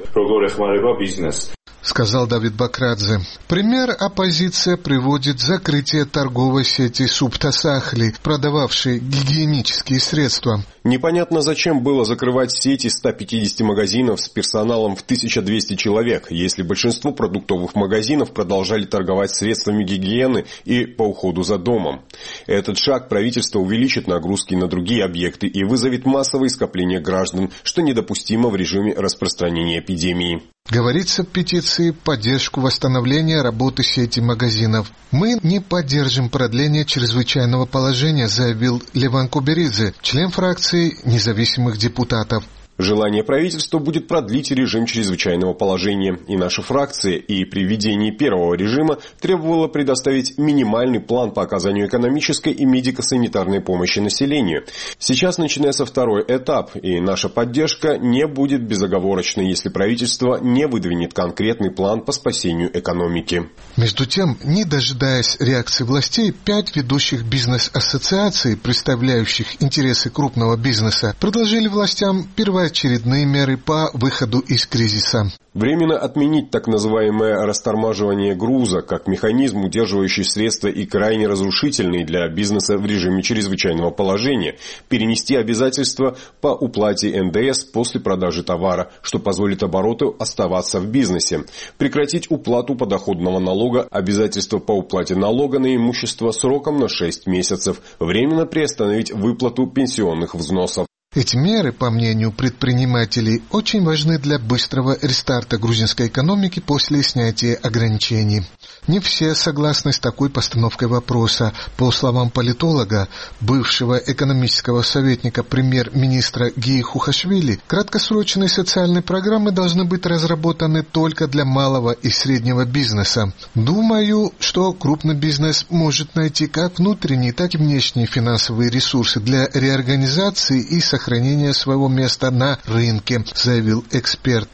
Сказал Давид Бакрадзе. Пример оппозиция приводит закрытие торговой сети Субтасахли, продававшей гигиенические средства. Непонятно, зачем было закрывать сети 150 магазинов с персоналом в 1200 человек, если большинство продуктовых магазинов продолжали торговать средствами гигиены и по уходу за домом. Этот шаг правительства увеличит нагрузки на другие объекты и вызовет массовое скопление граждан, что недопустимо в режиме распространения эпидемии. Говорится в петиции поддержку восстановления работы сети магазинов. «Мы не поддержим продление чрезвычайного положения», заявил Леван Куберидзе, член фракции независимых депутатов. Желание правительства будет продлить режим чрезвычайного положения, и наша фракция и при введении первого режима требовала предоставить минимальный план по оказанию экономической и медико-санитарной помощи населению. Сейчас начинается второй этап, и наша поддержка не будет безоговорочной, если правительство не выдвинет конкретный план по спасению экономики. Между тем, не дожидаясь реакции властей, 5 ведущих бизнес-ассоциаций, представляющих интересы крупного бизнеса, предложили властям первоочередные меры по выходу из кризиса. Временно отменить так называемое растормаживание груза как механизм, удерживающий средства и крайне разрушительный для бизнеса в режиме чрезвычайного положения, перенести обязательства по уплате НДС после продажи товара, что позволит обороту оставаться в бизнесе, прекратить уплату подоходного налога, обязательства по уплате налога на имущество сроком на 6 месяцев, временно приостановить выплату пенсионных взносов. Эти меры, по мнению предпринимателей, очень важны для быстрого рестарта грузинской экономики после снятия ограничений. Не все согласны с такой постановкой вопроса. По словам политолога, бывшего экономического советника премьер-министра Гии Хухашвили, краткосрочные социальные программы должны быть разработаны только для малого и среднего бизнеса. Думаю, что крупный бизнес может найти как внутренние, так и внешние финансовые ресурсы для реорганизации и сохранения своего места на рынке, заявил эксперт.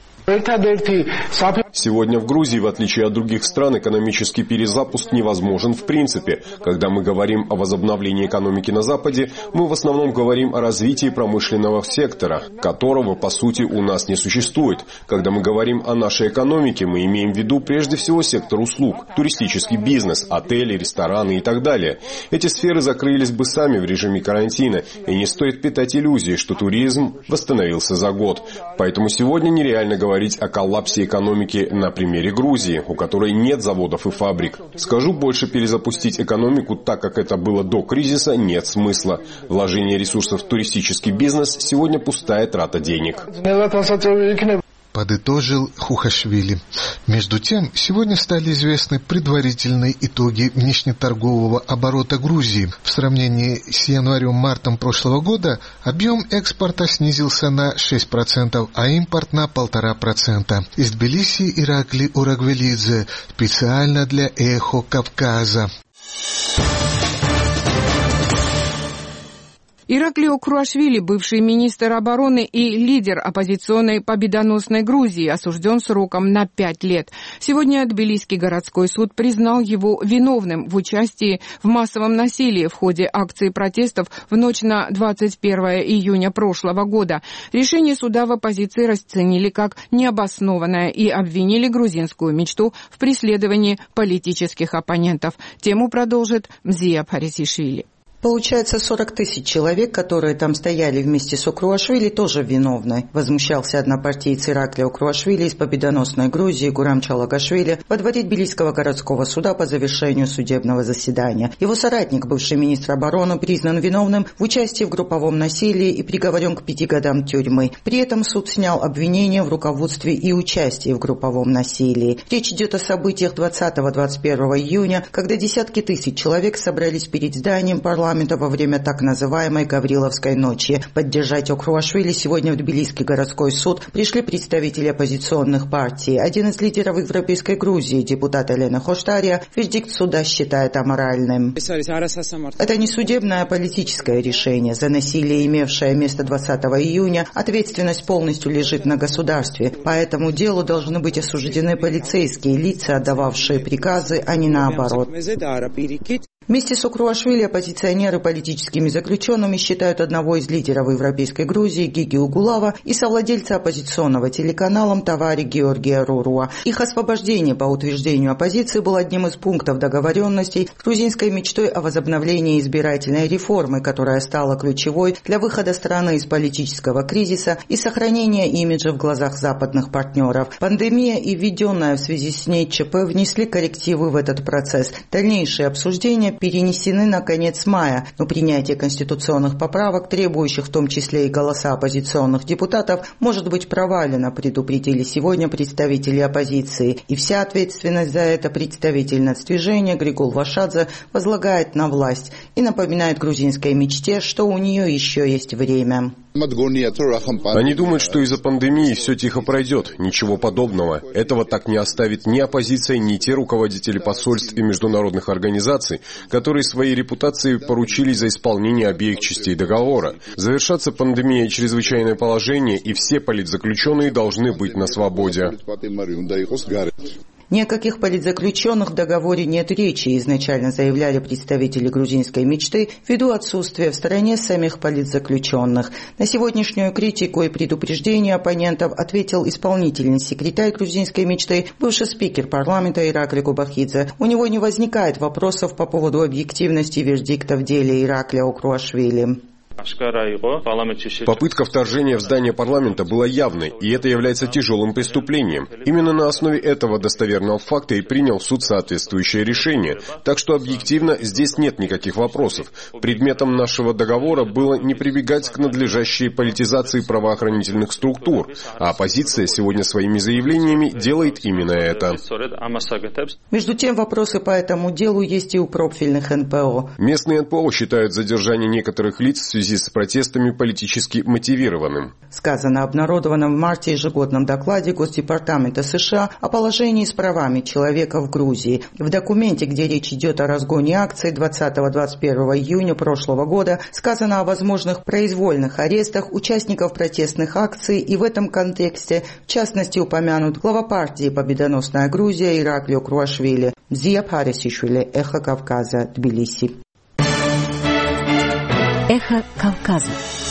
Сегодня в Грузии, в отличие от других стран, экономический перезапуск невозможен в принципе. Когда мы говорим о возобновлении экономики на Западе, мы в основном говорим о развитии промышленного сектора, которого, по сути, у нас не существует. Когда мы говорим о нашей экономике, мы имеем в виду прежде всего сектор услуг, туристический бизнес, отели, рестораны и так далее. Эти сферы закрылись бы сами в режиме карантина, и не стоит питать иллюзии, что туризм восстановился за год. Поэтому сегодня нереально говорить о коллапсе экономики на примере Грузии, у которой нет заводов и фабрик. Скажу больше, перезапустить экономику так, как это было до кризиса, нет смысла. Вложение ресурсов в туристический бизнес сегодня пустая трата денег. Подытожил Хухашвили. Между тем, сегодня стали известны предварительные итоги внешнеторгового оборота Грузии. В сравнении с январем-мартом прошлого года объем экспорта снизился на 6%, а импорт на 1,5%. Из Тбилиси Иракли Урагвелидзе, специально для «Эхо Кавказа». Ираклио Круашвили, бывший министр обороны и лидер оппозиционной победоносной Грузии, осужден сроком на 5 лет. Сегодня Тбилисский городской суд признал его виновным в участии в массовом насилии в ходе акции протестов в ночь на 21 июня прошлого года. Решение суда в оппозиции расценили как необоснованное и обвинили грузинскую мечту в преследовании политических оппонентов. Тему продолжит Мзия Парисишвили. Получается, 40 тысяч человек, которые там стояли вместе с Круашвили, тоже виновны. Возмущался однопартиец Ираклио Круашвили из победоносной Грузии Гурам Чалагашвили во дворе Тбилисского городского суда по завершению судебного заседания. Его соратник, бывший министр обороны, признан виновным в участии в групповом насилии и приговорен к 5 годам тюрьмы. При этом суд снял обвинения в руководстве и участии в групповом насилии. Речь идет о событиях 20-21 июня, когда десятки тысяч человек собрались перед зданием парламента парламента во время так называемой Гавриловской ночи. Поддержать Окруашвили сегодня в Тбилисский городской суд пришли представители оппозиционных партий. Один из лидеров Европейской Грузии, депутат Елена Хоштария, вердикт суда считает аморальным. Это не судебное, а политическое решение. За насилие, имевшее место 20 июня, ответственность полностью лежит на государстве. По этому делу должны быть осуждены полицейские лица, отдававшие приказы, а не наоборот. Вместе с Окруашвили оппозиционеры политическими заключенными считают одного из лидеров Европейской Грузии Гиги Угулава и совладельца оппозиционного телеканала Тавари Георгия Руруа. Их освобождение, по утверждению оппозиции, было одним из пунктов договоренностей с грузинской мечтой о возобновлении избирательной реформы, которая стала ключевой для выхода страны из политического кризиса и сохранения имиджа в глазах западных партнеров. Пандемия и введенная в связи с ней ЧП внесли коррективы в этот процесс. Дальнейшие обсуждения перенесены на конец мая, но принятие конституционных поправок, требующих в том числе и голоса оппозиционных депутатов, может быть провалено, предупредили сегодня представители оппозиции. И вся ответственность за это представитель нацдвижения Григул Вашадзе возлагает на власть и напоминает грузинской мечте, что у нее еще есть время. Они думают, что из-за пандемии все тихо пройдет. Ничего подобного. Этого так не оставит ни оппозиция, ни те руководители посольств и международных организаций, которые своей репутацией поручились за исполнение обеих частей договора. Завершаться пандемия и чрезвычайное положение, и все политзаключенные должны быть на свободе. Ни о каких политзаключенных в договоре нет речи, изначально заявляли представители грузинской мечты, ввиду отсутствия в стране самих политзаключенных. На сегодняшнюю критику и предупреждение оппонентов ответил исполнительный секретарь грузинской мечты, бывший спикер парламента Ираклий Губахидзе. У него не возникает вопросов по поводу объективности вердикта в деле Ираклия Окруашвили. Попытка вторжения в здание парламента была явной, и это является тяжелым преступлением. Именно на основе этого достоверного факта и принял суд соответствующее решение. Так что объективно здесь нет никаких вопросов. Предметом нашего договора было не прибегать к надлежащей политизации правоохранительных структур, а оппозиция сегодня своими заявлениями делает именно это. Между тем, вопросы по этому делу есть и у профильных НПО. Местные НПО считают задержание некоторых лиц в связи с протестами политически мотивированным. Сказано обнародованном в марте ежегодном докладе Госдепартамента США о положении с правами человека в Грузии. В документе, где речь идет о разгоне акций 20-21 июня прошлого года, сказано о возможных произвольных арестах участников протестных акций, и в этом контексте, в частности, упомянут глава партии «Победоносная Грузия» Ираклий Окруашвили. Зия Парисишвили, Эхо Кавказа, Тбилиси. Эхо Кавказа.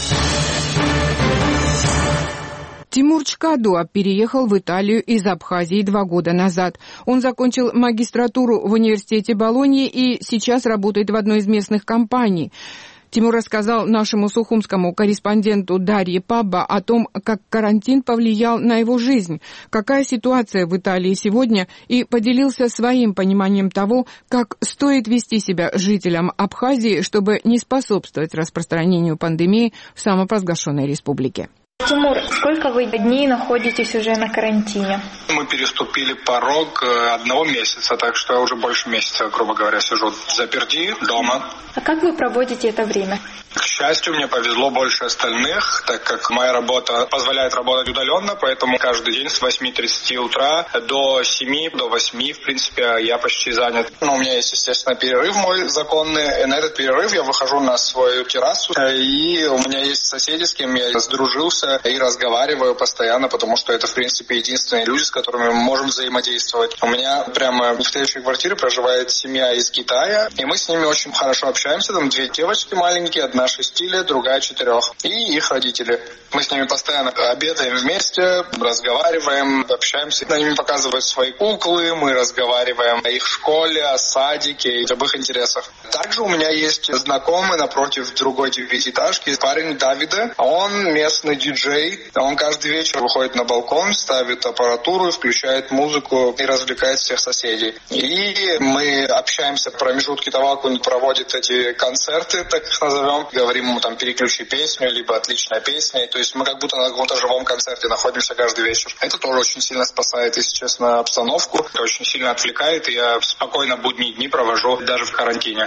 Тимур Чкадуа переехал в Италию из Абхазии 2 года назад. Он закончил магистратуру в университете Болоньи и сейчас работает в одной из местных компаний. Тимур рассказал нашему сухумскому корреспонденту Дарье Пабба о том, как карантин повлиял на его жизнь, какая ситуация в Италии сегодня, и поделился своим пониманием того, как стоит вести себя жителям Абхазии, чтобы не способствовать распространению пандемии в самопровозглашенной республике. Тимур, сколько вы дней находитесь уже на карантине? Мы переступили порог 1 месяца, так что я уже больше месяца, грубо говоря, сижу заперти дома. А как вы проводите это время? К счастью, мне повезло больше остальных, так как моя работа позволяет работать удаленно, поэтому каждый день с 8:30 утра до 7, до 8, в принципе, я почти занят. Но у меня есть, естественно, перерыв мой законный, и на этот перерыв я выхожу на свою террасу, и у меня есть соседи, с кем я сдружился и разговариваю постоянно, потому что это, в принципе, единственные люди, с которыми мы можем взаимодействовать. У меня прямо в следующей квартире проживает семья из Китая, и мы с ними очень хорошо общаемся. Там 2 девочки маленькие, одна 6 лет, другая 4, и их родители. Мы с ними постоянно обедаем вместе, разговариваем, общаемся. Они мне показывают свои куклы, мы разговариваем о их школе, о садике и об их интересах. Также у меня есть знакомый напротив другой 9-этажки, парень Давида. Он местный диджей. Он каждый вечер выходит на балкон, ставит аппаратуру, включает музыку и развлекает всех соседей. И мы общаемся в промежутке того, как он проводит эти концерты, так их назовем. Говорим ему там переключи песню, либо отличная песня. То есть мы как будто на каком-то живом концерте находимся каждый вечер. Это тоже очень сильно спасает, если честно, обстановку. Это очень сильно отвлекает, и я спокойно будние дни провожу даже в карантине.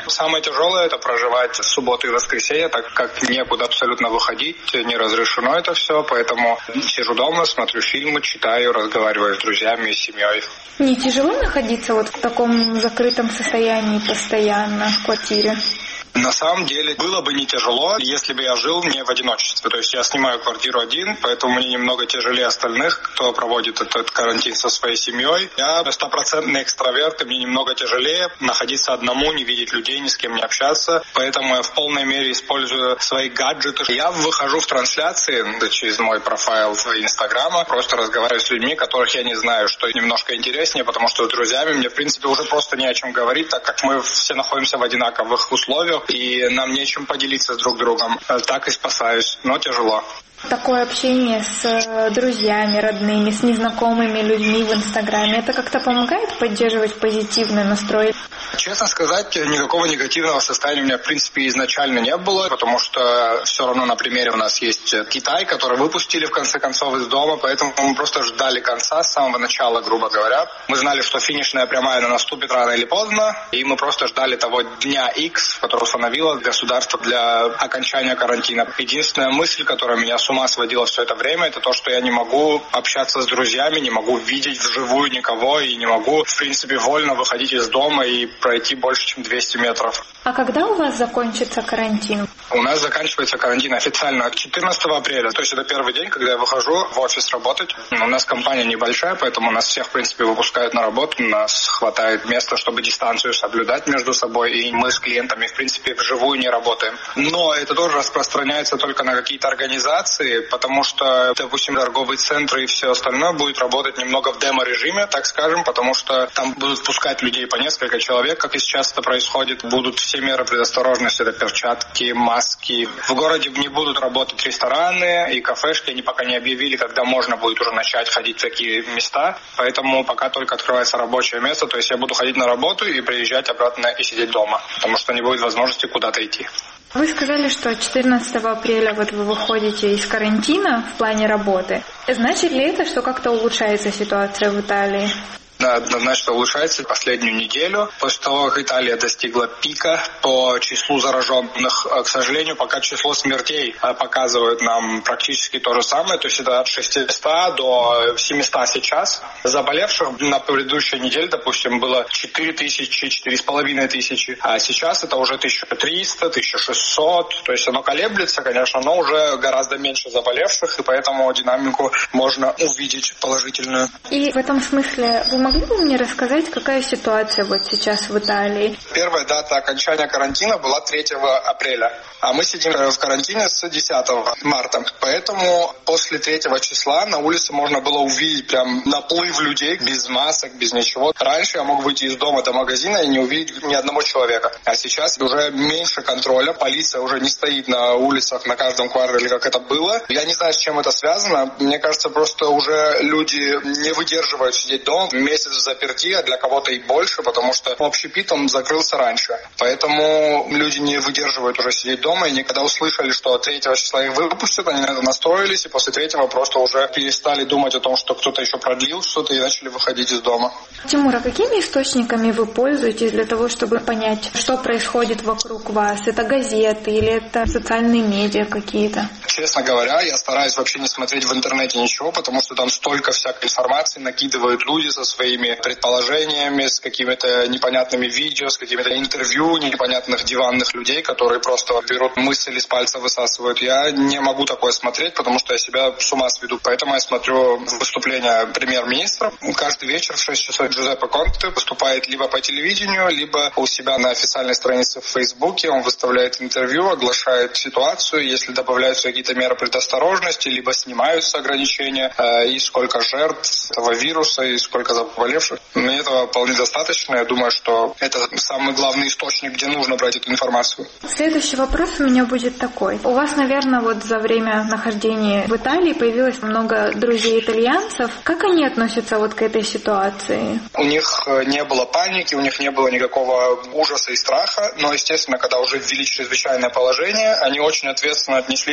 Самое тяжелое — это проживать субботу и воскресенье, так как некуда абсолютно выходить, не разрешено это все, поэтому сижу дома, смотрю фильмы, читаю, разговариваю с друзьями и семьей. Не тяжело находиться вот в таком закрытом состоянии постоянно в квартире? На самом деле было бы не тяжело, если бы я жил не в одиночестве. То есть я снимаю квартиру один, поэтому мне немного тяжелее остальных, кто проводит этот карантин со своей семьей. Я 100% экстраверт, и мне немного тяжелее находиться одному, не видеть людей, ни с кем не общаться. Поэтому я в полной мере использую свои гаджеты. Я выхожу в трансляции через мой профайл в Инстаграма, просто разговариваю с людьми, которых я не знаю, что немножко интереснее, потому что с друзьями мне, в принципе, уже просто не о чем говорить, так как мы все находимся в одинаковых условиях, и нам нечем поделиться с друг другом. Так и спасаюсь, но тяжело. Такое общение с друзьями, родными, с незнакомыми людьми в Инстаграме, это как-то помогает поддерживать позитивный настрой? Честно сказать, никакого негативного состояния у меня, в принципе, изначально не было, потому что все равно на примере у нас есть Китай, который выпустили, в конце концов, из дома, поэтому мы просто ждали конца с самого начала, грубо говоря. Мы знали, что финишная прямая наступит рано или поздно, и мы просто ждали того дня X, который установило государство для окончания карантина. Единственная мысль, которая меня с ума сводила все это время, это то, что я не могу общаться с друзьями, не могу видеть вживую никого и не могу, в принципе, вольно выходить из дома и пройти больше, чем 200 метров. А когда у вас закончится карантин? У нас заканчивается карантин официально 14 апреля, то есть это первый день, когда я выхожу в офис работать. У нас компания небольшая, поэтому нас всех, в принципе, выпускают на работу, у нас хватает места, чтобы дистанцию соблюдать между собой, и мы с клиентами, в принципе, вживую не работаем. Но это тоже распространяется только на какие-то организации, потому что, допустим, торговые центры и все остальное будет работать немного в демо-режиме, так скажем, потому что там будут пускать людей по несколько человек, как и сейчас это происходит. Будут все меры предосторожности, это перчатки, маски. В городе не будут работать рестораны и кафешки, они пока не объявили, когда можно будет уже начать ходить в такие места, поэтому пока только открывается рабочее место, то есть я буду ходить на работу и приезжать обратно и сидеть дома, потому что не будет возможности куда-то идти. Вы сказали, что 14 апреля вот вы выходите из карантина в плане работы. Значит ли это, что как-то улучшается ситуация в Италии? Да, однозначно улучшается последнюю неделю. После того, как Италия достигла пика по числу зараженных, к сожалению, пока число смертей показывают нам практически то же самое. То есть это от 600 до 700 сейчас. Заболевших на предыдущей неделе, допустим, было 4000, 4500. А сейчас это уже 1300, 1600. То есть оно колеблется, конечно, но уже гораздо меньше заболевших. И поэтому динамику можно увидеть положительную. И в этом смысле вы могли бы мне рассказать, какая ситуация вот сейчас в Италии? Первая дата окончания карантина была 3 апреля, а мы сидим в карантине с 10 марта. Поэтому после 3 числа на улице можно было увидеть прям наплыв людей без масок, без ничего. Раньше я мог выйти из дома до магазина и не увидеть ни одного человека. А сейчас уже меньше контроля, полиция уже не стоит на улицах на каждом квартале, как это было. Я не знаю, с чем это связано. Мне кажется, просто уже люди не выдерживают сидеть дома. Месяц в заперти, а для кого-то и больше, потому что общепит он закрылся раньше. Поэтому люди не выдерживают уже сидеть дома, и когда услышали, что 3 числа их выпустят, они на это настроились, и после 3 просто уже перестали думать о том, что кто-то еще продлил что-то, и начали выходить из дома. Тимур, а какими источниками вы пользуетесь для того, чтобы понять, что происходит вокруг вас? Это газеты или это социальные медиа какие-то? Честно говоря, я стараюсь вообще не смотреть в интернете ничего, потому что там столько всякой информации накидывают люди со своими предположениями, с какими-то непонятными видео, с какими-то интервью непонятных диванных людей, которые просто берут мысль из пальца высасывают. Я не могу такое смотреть, потому что я себя с ума сведу. Поэтому я смотрю выступления премьер-министра. Каждый вечер в 6 часов Джузеппе Конте выступает либо по телевидению, либо у себя на официальной странице в Фейсбуке. Он выставляет интервью, оглашает ситуацию. Если добавляются какие-то меры предосторожности, либо снимаются ограничения, и сколько жертв этого вируса, и сколько заболевших. Мне этого вполне достаточно. Я думаю, что это самый главный источник, где нужно брать эту информацию. Следующий вопрос у меня будет такой. У вас, наверное, вот за время нахождения в Италии появилось много друзей-итальянцев. Как они относятся вот к этой ситуации? У них не было паники, у них не было никакого ужаса и страха, но, естественно, когда уже ввели чрезвычайное положение, они очень ответственно отнеслись ко всему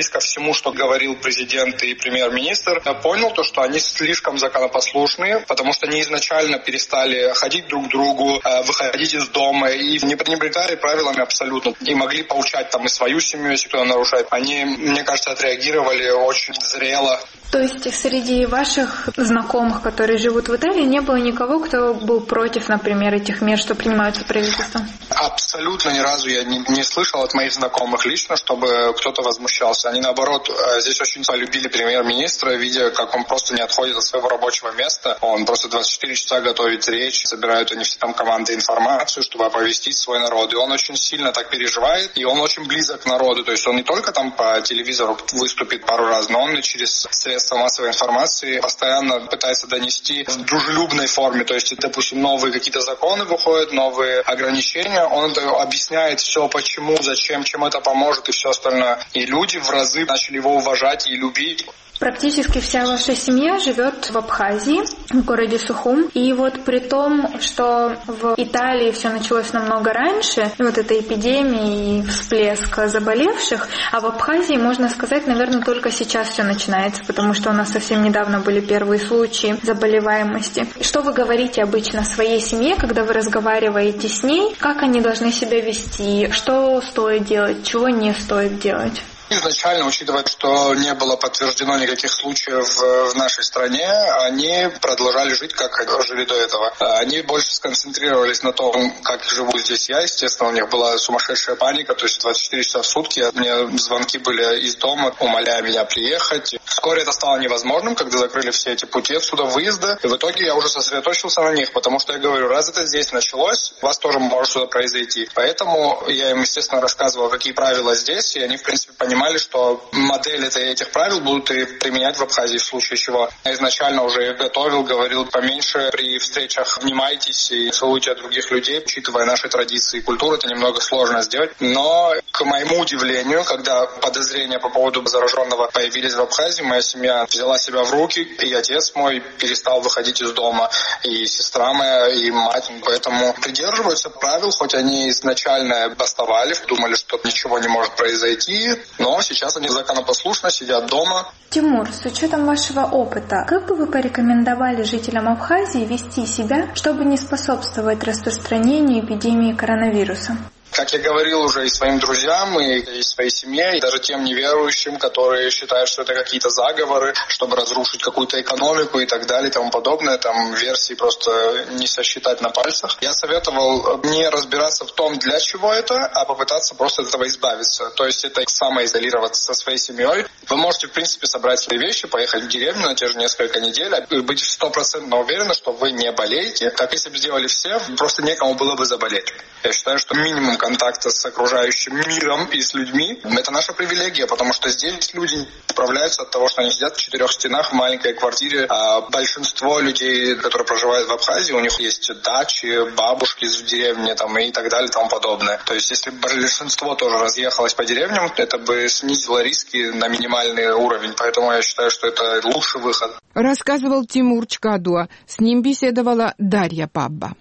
всему, что говорил президент и премьер-министр, понял то, что они слишком законопослушные, потому что они изначально перестали ходить друг к другу, выходить из дома и не пренебрегали правилами абсолютно. И могли поучать там и свою семью, если кто-то нарушает. Они, мне кажется, отреагировали очень зрело. То есть среди ваших знакомых, которые живут в Италии, не было никого, кто был против, например, этих мер, что принимаются правительством? Абсолютно ни разу я не слышал от моих знакомых лично, чтобы кто-то возмущался. Они, наоборот, здесь очень полюбили премьер-министра, видя, как он просто не отходит от своего рабочего места. Он просто 24 часа готовит речь, собирают они все там команды информацию, чтобы оповестить свой народ. И он очень сильно так переживает, и он очень близок к народу. То есть он не только там по телевизору выступит пару раз, но он и через средства массовой информации постоянно пытается донести в дружелюбной форме. То есть, допустим, новые какие-то законы выходят, новые ограничения. Он объясняет все, почему, зачем, чем это поможет и все остальное. И люди в разы начали его уважать и любить. Практически вся ваша семья живет в Абхазии, в городе Сухум. И вот при том, что в Италии все началось намного раньше, вот эта эпидемия и всплеск заболевших, а в Абхазии, можно сказать, наверное, только сейчас все начинается, потому что у нас совсем недавно были первые случаи заболеваемости. Что вы говорите обычно своей семье, когда вы разговариваете с ней? Как они должны себя вести? Что стоит делать, чего не стоит делать? Изначально, учитывая, что не было подтверждено никаких случаев в нашей стране, они продолжали жить, как жили до этого. Они больше сконцентрировались на том, как живу здесь я. Естественно, у них была сумасшедшая паника, то есть 24 часа в сутки. Мне звонки были из дома, умоляя меня приехать. Вскоре это стало невозможным, когда закрыли все эти пути отсюда выезда. И в итоге я уже сосредоточился на них, потому что я говорю, раз это здесь началось, у вас тоже может что-то произойти. Поэтому я им, естественно, рассказывал, какие правила здесь, и они, в принципе, понимали, что модель этих правил будут и применять в Абхазии, в случае чего. Я изначально уже готовил, говорил поменьше при встречах внимайтесь и целуйте других людей, учитывая наши традиции и культуру, это немного сложно сделать. Но, к моему удивлению, когда подозрения по поводу зараженного появились в Абхазии, моя семья взяла себя в руки, и отец мой перестал выходить из дома, и сестра моя, и мать. Поэтому придерживаются правил, хоть они изначально бастовали, думали, что ничего не может произойти, но сейчас они законопослушно сидят дома. Тимур, с учетом вашего опыта, как бы вы порекомендовали жителям Абхазии вести себя, чтобы не способствовать распространению эпидемии коронавируса? Как я говорил уже и своим друзьям, и своей семье, и даже тем неверующим, которые считают, что это какие-то заговоры, чтобы разрушить какую-то экономику и так далее и тому подобное, там версии просто не сосчитать на пальцах. Я советовал не разбираться в том, для чего это, а попытаться просто от этого избавиться. То есть это самоизолироваться со своей семьей. Вы можете, в принципе, собрать свои вещи, поехать в деревню на те же несколько недель, и быть 100% уверены, что вы не болеете. Так если бы сделали все, просто некому было бы заболеть. Я считаю, что минимум контакта с окружающим миром и с людьми – это наша привилегия, потому что здесь люди справляются от того, что они сидят в 4 стенах в маленькой квартире, а большинство людей, которые проживают в Абхазии, у них есть дачи, бабушки в деревне там, и так далее и тому подобное. То есть если большинство тоже разъехалось по деревням, это бы снизило риски на минимальный уровень, поэтому я считаю, что это лучший выход. Рассказывал Тимур Чкадуа. С ним беседовала Дарья Пабба.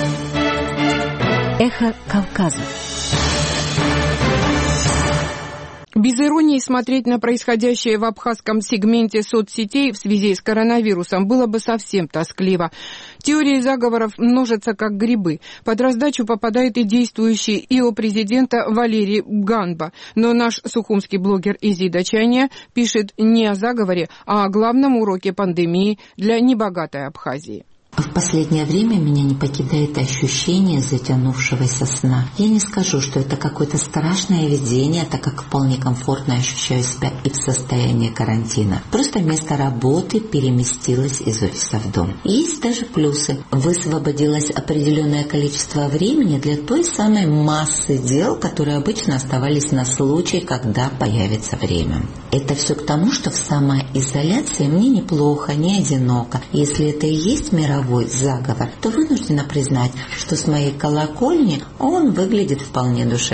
Эхо Кавказа. Без иронии смотреть на происходящее в абхазском сегменте соцсетей в связи с коронавирусом было бы совсем тоскливо. Теории заговоров множатся как грибы. Под раздачу попадает и действующий ИО президента Валерий Ганба. Но наш сухумский блогер Изида Чайния пишет не о заговоре, а о главном уроке пандемии для небогатой Абхазии. В последнее время меня не покидает ощущение затянувшегося сна. Я не скажу, что это какое-то страшное видение, так как вполне комфортно ощущаю себя и в состоянии карантина. Просто место работы переместилось из офиса в дом. Есть даже плюсы. Высвободилось определенное количество времени для той самой массы дел, которые обычно оставались на случай, когда появится время. Это все к тому, что в самоизоляции мне неплохо, не одиноко. Если это и есть мировой заговор, то вынуждена признать, что с моей колокольни он выглядит вполне душевно.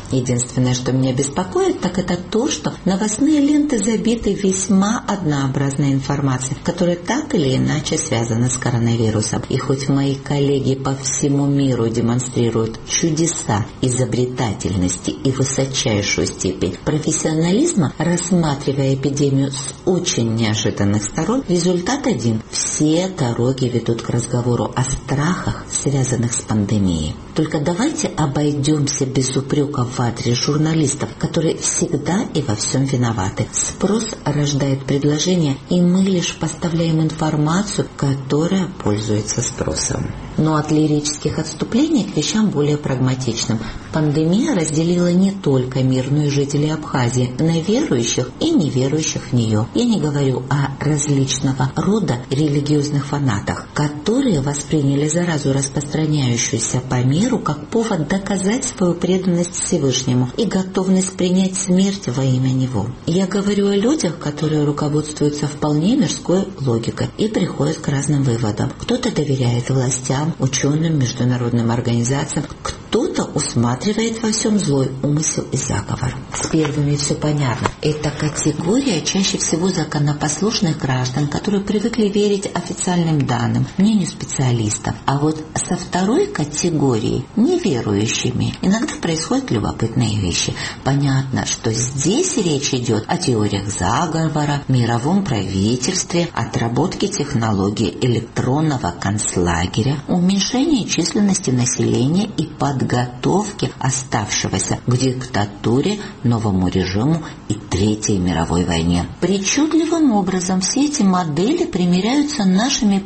Единственное, что меня беспокоит, так это то, что новостные ленты забиты весьма однообразной информацией, которая так или иначе связана с коронавирусом. И хоть мои коллеги по всему миру демонстрируют чудеса изобретательности и высочайшую степень профессионализма, рассматривая эпидемию с очень неожиданных сторон, результат один. Все дороги ведут к разговору о страхах, связанных с пандемией. Только давайте обойдемся без упреков в адрес журналистов, которые всегда и во всем виноваты. Спрос рождает предложение, и мы лишь поставляем информацию, которая пользуется спросом. Но от лирических отступлений к вещам более прагматичным. Пандемия разделила не только мир, но и жителей Абхазии на верующих и неверующих в нее. Я не говорю о различного рода религиозных фанатах, которые восприняли заразу, распространяющуюся по миру, как повод доказать свою преданность Всевышнему и готовность принять смерть во имя Него. Я говорю о людях, которые руководствуются вполне мирской логикой и приходят к разным выводам. Кто-то доверяет властям, ученым, международным организациям, кто-то усматривает во всем злой умысел и заговор. С первыми все понятно. Это категория чаще всего законопослушных граждан, которые привыкли верить официальным данным, мнению специалистов. А вот со второй категорией, неверующими, иногда происходят любопытные вещи. Понятно, что здесь речь идет о теориях заговора, мировом правительстве, отработке технологий электронного концлагеря, уменьшении численности населения и подготовке оставшегося к диктатуре, новому режиму и Третьей мировой войне. Причудливым образом все эти модели примеряются нашими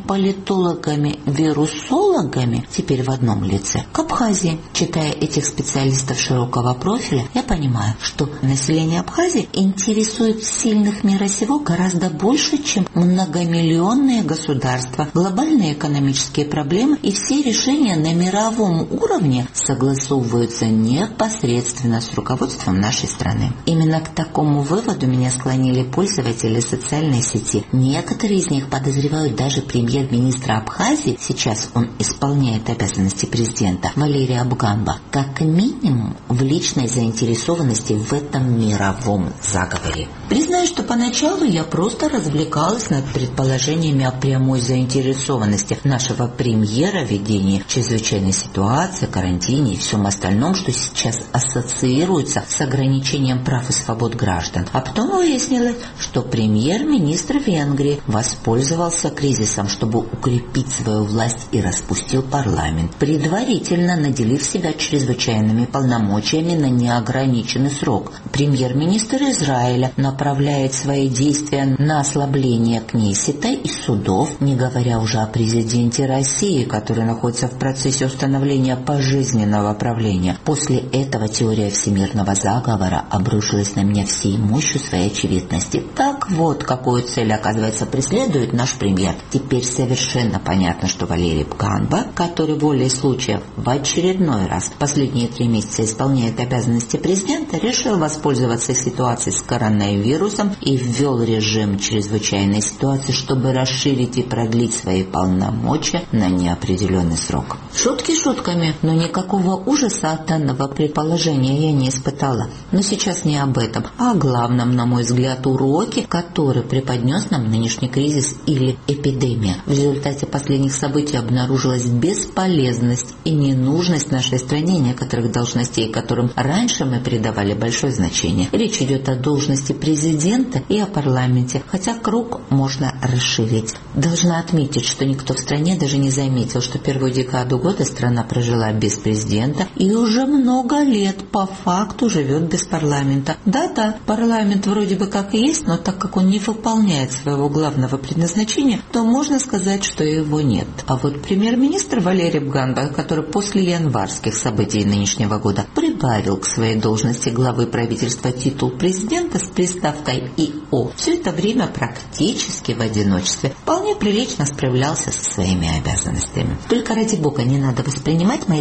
политологами-вирусологами, теперь в одном лице, к Абхазии. Читая этих специалистов широкого профиля, я понимаю, что население Абхазии интересует сильных мира сего гораздо больше, чем многомиллионные государства, глобальные экономические проблемы, и все решения на мировом уровне согласовываются непосредственно с руководством нашей страны. Именно к такому выводу меня склонили пользователи социальной сети. Некоторые из них подозревают даже премьер-министра Абхазии, сейчас он исполняет обязанности президента, Валерия Абганба, как минимум в личной заинтересованности в этом мировом заговоре. Признаю, что поначалу я просто развлекалась над предположениями о прямой заинтересованности нашего премьера в ведении чрезвычайной ситуации, карантине и всем остальном, что сейчас ассоциируется с ограничением прав и свобод граждан. А потом выяснилось, что премьер-министр Венгрии воспользовался кризисом, чтобы укрепить свою власть и распустил парламент, предварительно наделив себя чрезвычайными полномочиями на неограниченный срок. Премьер-министр Израиля направляет свои действия на ослабление Кнессета и судов, не говоря уже о президенте России, который находится в процессе установления пожизненного правления. После этого теория всемирного заговора обрушилась на меня всей мощью своей очевидности. Так вот, какую цель, оказывается, преследует наш премьер. Теперь совершенно понятно, что Валерий Абганба, который волей случая в очередной раз последние 3 месяца исполняет обязанности президента, решил воспользоваться ситуацией с коронавирусом и ввел режим чрезвычайной ситуации, чтобы расширить и продлить свои полномочия на неопределенный срок. Шутки шутками, но никакого ужаса от данного предположения я не испытала. Но сейчас не об этом, а о главном, на мой взгляд, уроке, который преподнес нам нынешний кризис или эпидемия. В результате последних событий обнаружилась бесполезность и ненужность нашей стране некоторых должностей, которым раньше мы придавали большое значение. Речь идет о должности президента и о парламенте, хотя круг можно расширить. Должна отметить, что никто в стране даже не заметил, что первую декаду года страна прожила без президента и уже много лет по факту живет без парламента. Да-да, парламент вроде бы как и есть, но так как он не выполняет своего главного предназначения, то можно сказать, что его нет. А вот премьер-министр Валерий Абганба, который после январских событий нынешнего года прибавил к своей должности главы правительства титул президента с приставкой ИО, все это время практически в одиночестве вполне прилично справлялся со своими обязанностями. Только ради бога не надо воспринимать мои слова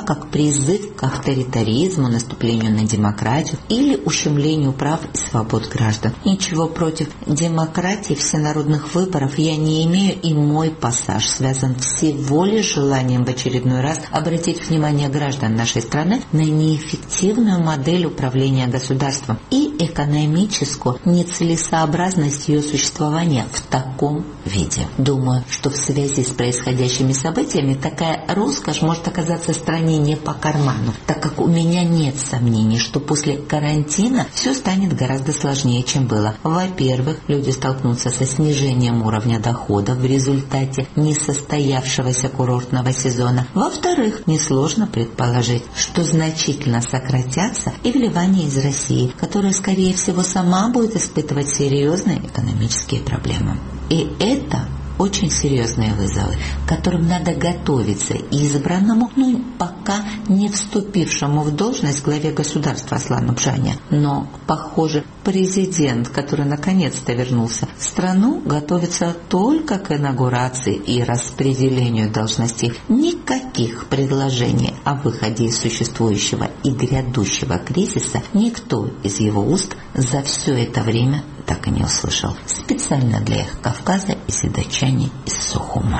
как призыв к авторитаризму, наступлению на демократию или ущемлению прав и свобод граждан. Ничего против демократии, всенародных выборов я не имею, и мой пассаж связан всего лишь желанием в очередной раз обратить внимание граждан нашей страны на неэффективную модель управления государством и экономическую нецелесообразность ее существования в таком виде. Думаю, что в связи с происходящими событиями такая роскошь может оказаться стране не по карману, так как у меня нет сомнений, что после карантина все станет гораздо сложнее, чем было. Во-первых, люди столкнутся со снижением уровня доходов в результате несостоявшегося курортного сезона. Во-вторых, несложно предположить, что значительно сократятся и вливания из России, которая, скорее всего, сама будет испытывать серьезные экономические проблемы. И это очень серьезные вызовы, к которым надо готовиться избранному, пока не вступившему в должность главе государства Аслану Бжане. Но, похоже, президент, который наконец-то вернулся в страну, готовится только к инаугурации и распределению должностей. Никаких предложений о выходе из существующего и грядущего кризиса никто из его уст за все это время так и не услышал. Специально для Эхо Кавказа и седачане из Сухума.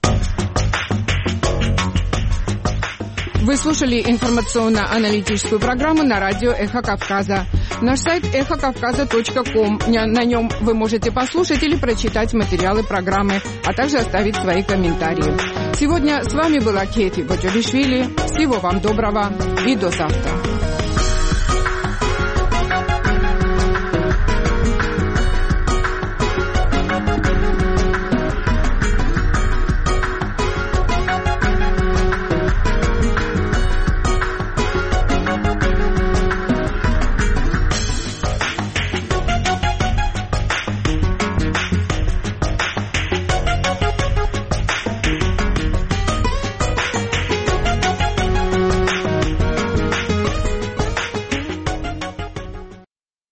Вы слушали информационно-аналитическую программу на радио «Эхо Кавказа». Наш сайт эхокавказа.ком. На нем вы можете послушать или прочитать материалы программы, а также оставить свои комментарии. Сегодня с вами была Кети Боджолишвили. Всего вам доброго и до завтра.